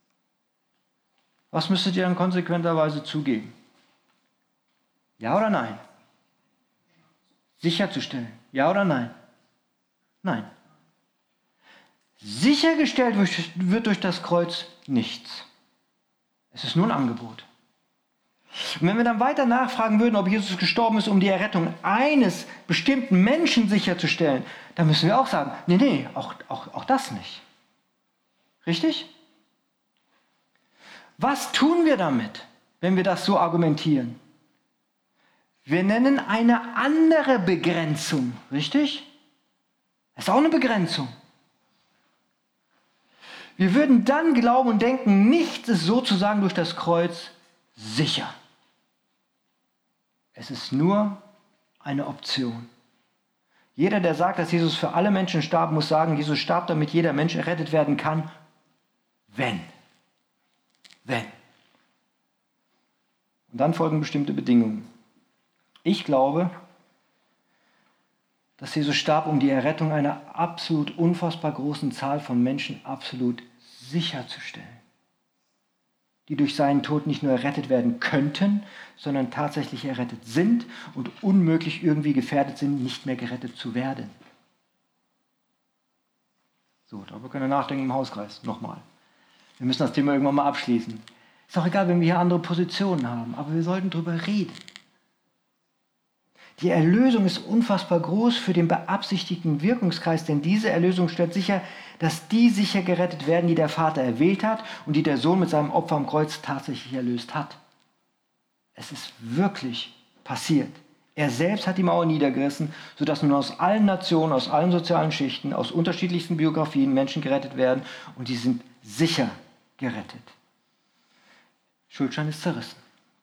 Was müsstet ihr dann konsequenterweise zugeben? Ja oder nein? Sicherzustellen. Ja oder nein? Nein. Sichergestellt wird durch das Kreuz nichts. Es ist nur ein Angebot. Und wenn wir dann weiter nachfragen würden, ob Jesus gestorben ist, um die Errettung eines bestimmten Menschen sicherzustellen, dann müssen wir auch sagen, nee, auch das nicht. Richtig? Was tun wir damit, wenn wir das so argumentieren? Wir nennen eine andere Begrenzung, richtig? Das ist auch eine Begrenzung. Wir würden dann glauben und denken, nichts ist sozusagen durch das Kreuz sicher. Es ist nur eine Option. Jeder, der sagt, dass Jesus für alle Menschen starb, muss sagen, Jesus starb, damit jeder Mensch errettet werden kann, wenn. Und dann folgen bestimmte Bedingungen. Ich glaube, dass Jesus starb, um die Errettung einer absolut unfassbar großen Zahl von Menschen absolut sicherzustellen, die durch seinen Tod nicht nur errettet werden könnten, sondern tatsächlich errettet sind und unmöglich irgendwie gefährdet sind, nicht mehr gerettet zu werden. So, darüber können wir nachdenken im Hauskreis. Nochmal. Wir müssen das Thema irgendwann mal abschließen. Ist auch egal, wenn wir hier andere Positionen haben, aber wir sollten drüber reden. Die Erlösung ist unfassbar groß für den beabsichtigten Wirkungskreis, denn diese Erlösung stellt sicher, dass die sicher gerettet werden, die der Vater erwählt hat und die der Sohn mit seinem Opfer am Kreuz tatsächlich erlöst hat. Es ist wirklich passiert. Er selbst hat die Mauer niedergerissen, sodass nun aus allen Nationen, aus allen sozialen Schichten, aus unterschiedlichsten Biografien Menschen gerettet werden und die sind sicher gerettet. Schuldschein ist zerrissen.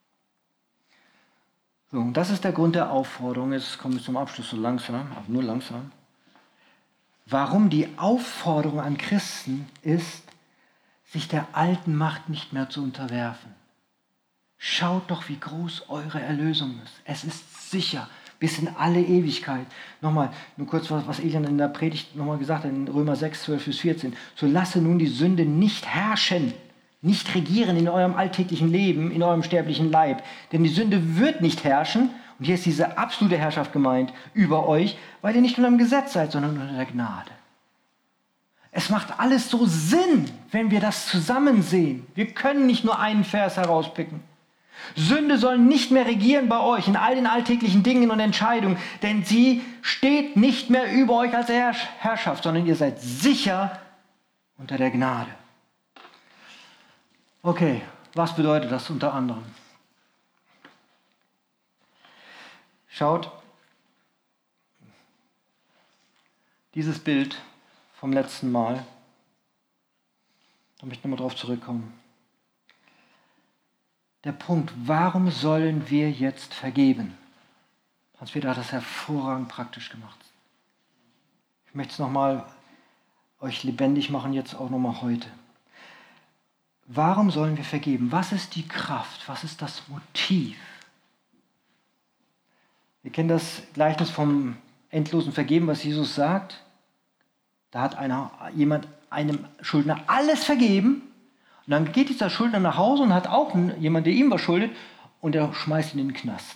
So, und das ist der Grund der Aufforderung. Jetzt kommen wir zum Abschluss so langsam, aber nur langsam. Warum die Aufforderung an Christen ist, sich der alten Macht nicht mehr zu unterwerfen. Schaut doch, wie groß eure Erlösung ist. Es ist sicher, bis in alle Ewigkeit. Nochmal, nur kurz, was Elian in der Predigt nochmal gesagt hat, in Römer 6, 12 bis 14. So lasse nun die Sünde nicht herrschen, nicht regieren in eurem alltäglichen Leben, in eurem sterblichen Leib. Denn die Sünde wird nicht herrschen, und hier ist diese absolute Herrschaft gemeint, über euch, weil ihr nicht unter dem Gesetz seid, sondern unter der Gnade. Es macht alles so Sinn, wenn wir das zusammen sehen. Wir können nicht nur einen Vers herauspicken. Sünde soll nicht mehr regieren bei euch in all den alltäglichen Dingen und Entscheidungen, denn sie steht nicht mehr über euch als Herrschaft, sondern ihr seid sicher unter der Gnade. Okay, was bedeutet das unter anderem? Schaut, dieses Bild vom letzten Mal, da möchte ich nochmal drauf zurückkommen. Der Punkt, warum sollen wir jetzt vergeben? Hans-Peter hat das hervorragend praktisch gemacht. Ich möchte es nochmal euch lebendig machen, jetzt auch nochmal heute. Warum sollen wir vergeben? Was ist die Kraft? Was ist das Motiv? Wir kennen das Gleichnis vom endlosen Vergeben, was Jesus sagt. Da hat jemand einem Schuldner alles vergeben. Und dann geht dieser Schuldner nach Hause und hat auch jemand, der ihm was schuldet, und er schmeißt ihn in den Knast.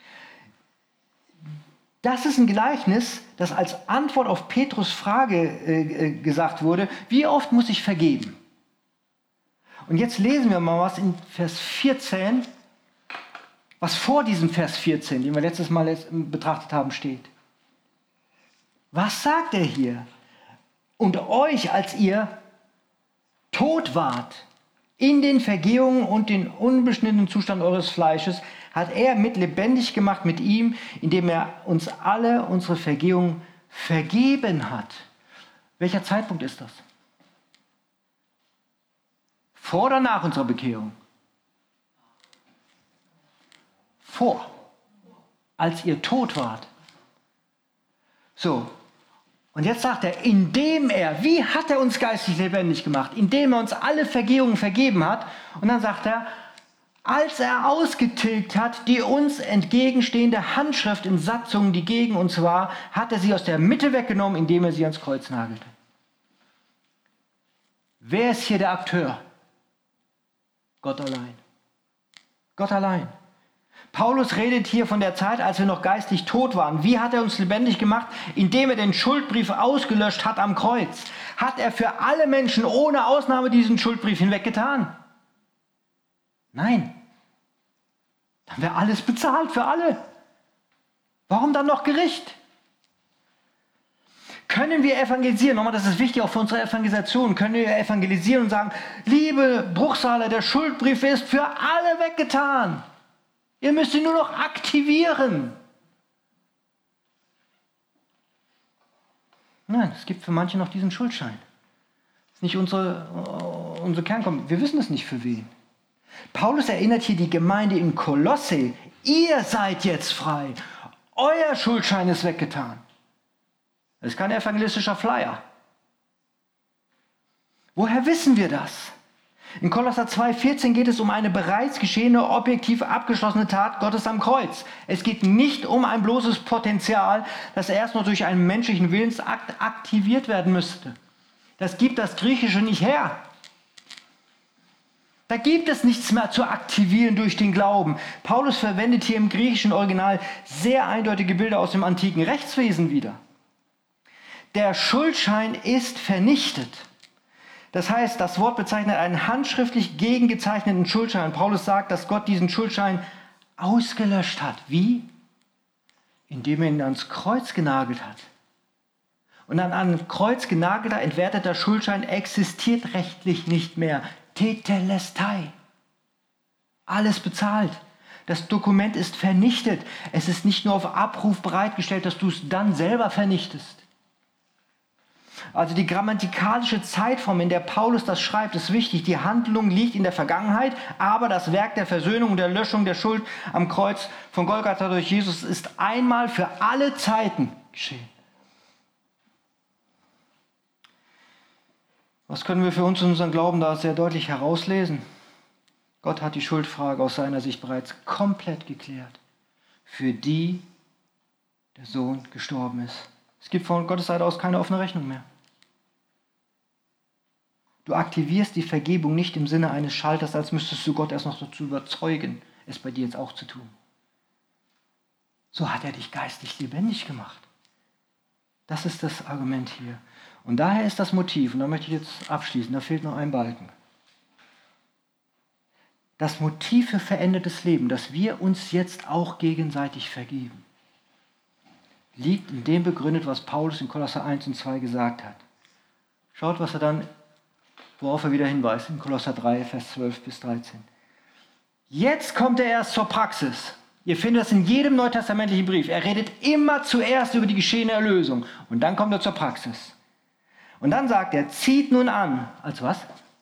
Das ist ein Gleichnis, das als Antwort auf Petrus' Frage gesagt wurde, wie oft muss ich vergeben? Und jetzt lesen wir mal was in Vers 14, was vor diesem Vers 14, den wir letztes Mal betrachtet haben, steht. Was sagt er hier? Und euch, als ihr tot wart, in den Vergehungen und den unbeschnittenen Zustand eures Fleisches, hat er mit lebendig gemacht mit ihm, indem er uns alle unsere Vergehungen vergeben hat. Welcher Zeitpunkt ist das? Vor oder nach unserer Bekehrung? Vor. Als ihr tot wart. So. Und jetzt sagt er, wie hat er uns geistlich lebendig gemacht? Indem er uns alle Vergehungen vergeben hat. Und dann sagt er, als er ausgetilgt hat, die uns entgegenstehende Handschrift in Satzungen, die gegen uns war, hat er sie aus der Mitte weggenommen, indem er sie ans Kreuz nagelte. Wer ist hier der Akteur? Gott allein. Gott allein. Paulus redet hier von der Zeit, als wir noch geistlich tot waren. Wie hat er uns lebendig gemacht? Indem er den Schuldbrief ausgelöscht hat am Kreuz. Hat er für alle Menschen ohne Ausnahme diesen Schuldbrief hinweggetan? Nein. Dann wäre alles bezahlt für alle. Warum dann noch Gericht? Können wir evangelisieren? Nochmal, das ist wichtig auch für unsere Evangelisation. Können wir evangelisieren und sagen, liebe Bruchsaler, der Schuldbrief ist für alle weggetan. Ihr müsst ihn nur noch aktivieren. Nein, es gibt für manche noch diesen Schuldschein. Das ist nicht unsere Kernkompetenz. Wir wissen es nicht für wen. Paulus erinnert hier die Gemeinde in Kolosse. Ihr seid jetzt frei. Euer Schuldschein ist weggetan. Das ist kein evangelistischer Flyer. Woher wissen wir das? In Kolosser 2,14 geht es um eine bereits geschehene, objektiv abgeschlossene Tat Gottes am Kreuz. Es geht nicht um ein bloßes Potenzial, das erst noch durch einen menschlichen Willensakt aktiviert werden müsste. Das gibt das Griechische nicht her. Da gibt es nichts mehr zu aktivieren durch den Glauben. Paulus verwendet hier im griechischen Original sehr eindeutige Bilder aus dem antiken Rechtswesen wieder. Der Schuldschein ist vernichtet. Das heißt, das Wort bezeichnet einen handschriftlich gegengezeichneten Schuldschein. Paulus sagt, dass Gott diesen Schuldschein ausgelöscht hat. Wie? Indem er ihn ans Kreuz genagelt hat. Und ein an Kreuz genagelter, entwerteter Schuldschein existiert rechtlich nicht mehr. Tetelestai. Alles bezahlt. Das Dokument ist vernichtet. Es ist nicht nur auf Abruf bereitgestellt, dass du es dann selber vernichtest. Also die grammatikalische Zeitform, in der Paulus das schreibt, ist wichtig. Die Handlung liegt in der Vergangenheit, aber das Werk der Versöhnung und der Löschung der Schuld am Kreuz von Golgatha durch Jesus ist einmal für alle Zeiten geschehen. Was können wir für uns in unserem Glauben da sehr deutlich herauslesen? Gott hat die Schuldfrage aus seiner Sicht bereits komplett geklärt, für die der Sohn gestorben ist. Es gibt von Gottes Seite aus keine offene Rechnung mehr. Du aktivierst die Vergebung nicht im Sinne eines Schalters, als müsstest du Gott erst noch dazu überzeugen, es bei dir jetzt auch zu tun. So hat er dich geistig lebendig gemacht. Das ist das Argument hier. Und daher ist das Motiv, und da möchte ich jetzt abschließen, da fehlt noch ein Balken. Das Motiv für verändertes Leben, dass wir uns jetzt auch gegenseitig vergeben, liegt in dem begründet, was Paulus in Kolosser 1 und 2 gesagt hat. Schaut, was er dann, worauf er wieder hinweist, in Kolosser 3, Vers 12 bis 13. Jetzt kommt er erst zur Praxis. Ihr findet das in jedem neutestamentlichen Brief. Er redet immer zuerst über die geschehene Erlösung und dann kommt er zur Praxis. Und dann sagt er, zieht nun an, als was?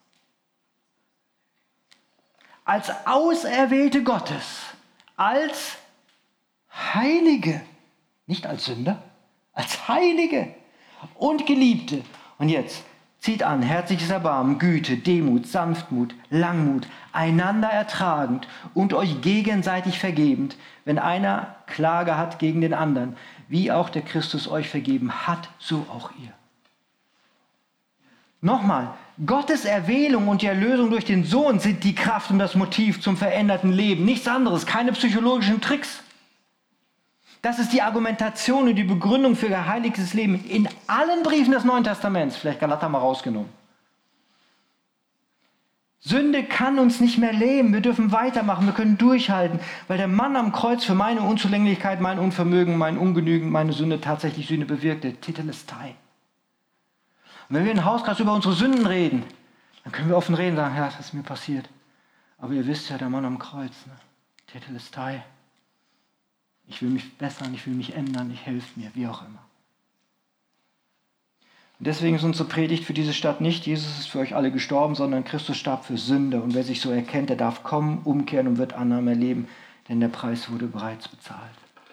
Als Auserwählte Gottes, als Heilige, nicht als Sünder, als Heilige und Geliebte. Und jetzt, zieht an, herzliches Erbarmen, Güte, Demut, Sanftmut, Langmut, einander ertragend und euch gegenseitig vergebend, wenn einer Klage hat gegen den anderen, wie auch der Christus euch vergeben hat, so auch ihr. Nochmal, Gottes Erwählung und die Erlösung durch den Sohn sind die Kraft und das Motiv zum veränderten Leben. Nichts anderes, keine psychologischen Tricks. Das ist die Argumentation und die Begründung für geheiligtes Leben in allen Briefen des Neuen Testaments, vielleicht Galater mal rausgenommen. Sünde kann uns nicht mehr lähmen, wir dürfen weitermachen, wir können durchhalten, weil der Mann am Kreuz für meine Unzulänglichkeit, mein Unvermögen, mein Ungenügen, meine Sünde tatsächlich Sünde bewirkte. Tetelestai. Und wenn wir im Hauskreis über unsere Sünden reden, dann können wir offen reden und sagen, ja, das ist mir passiert. Aber ihr wisst ja, der Mann am Kreuz, ne? Tetelestai. Ich will mich bessern, ich will mich ändern, ich helfe mir, wie auch immer. Und deswegen ist unsere Predigt für diese Stadt nicht, Jesus ist für euch alle gestorben, sondern Christus starb für Sünde. Und wer sich so erkennt, der darf kommen, umkehren und wird Annahme erleben, denn der Preis wurde bereits bezahlt.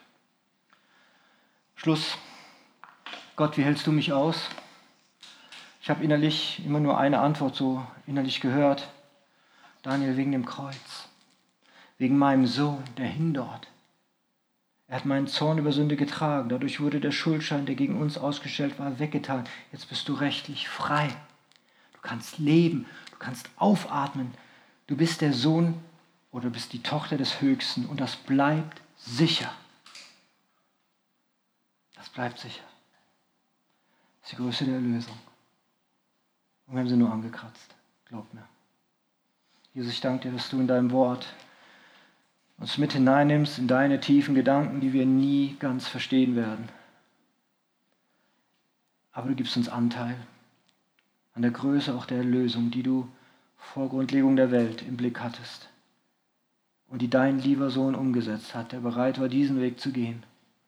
Schluss. Gott, wie hältst du mich aus? Ich habe innerlich immer nur eine Antwort so innerlich gehört. Daniel, wegen dem Kreuz. Wegen meinem Sohn, der hing dort. Er hat meinen Zorn über Sünde getragen. Dadurch wurde der Schuldschein, der gegen uns ausgestellt war, weggetan. Jetzt bist du rechtlich frei. Du kannst leben, du kannst aufatmen. Du bist der Sohn oder bist die Tochter des Höchsten und das bleibt sicher. Das bleibt sicher. Das ist die Größe der Erlösung. Und wir haben sie nur angekratzt. Glaub mir. Jesus, ich danke dir, dass du in deinem Wort uns mit hineinnimmst in deine tiefen Gedanken, die wir nie ganz verstehen werden. Aber du gibst uns Anteil an der Größe auch der Erlösung, die du vor Grundlegung der Welt im Blick hattest und die dein lieber Sohn umgesetzt hat, der bereit war, diesen Weg zu gehen.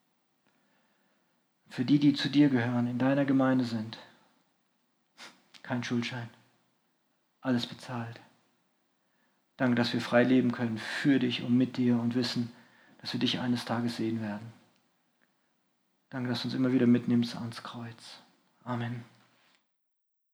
Für die, die zu dir gehören, in deiner Gemeinde sind, kein Schuldschein, alles bezahlt. Danke, dass wir frei leben können für dich und mit dir und wissen, dass wir dich eines Tages sehen werden. Danke, dass du uns immer wieder mitnimmst ans Kreuz. Amen.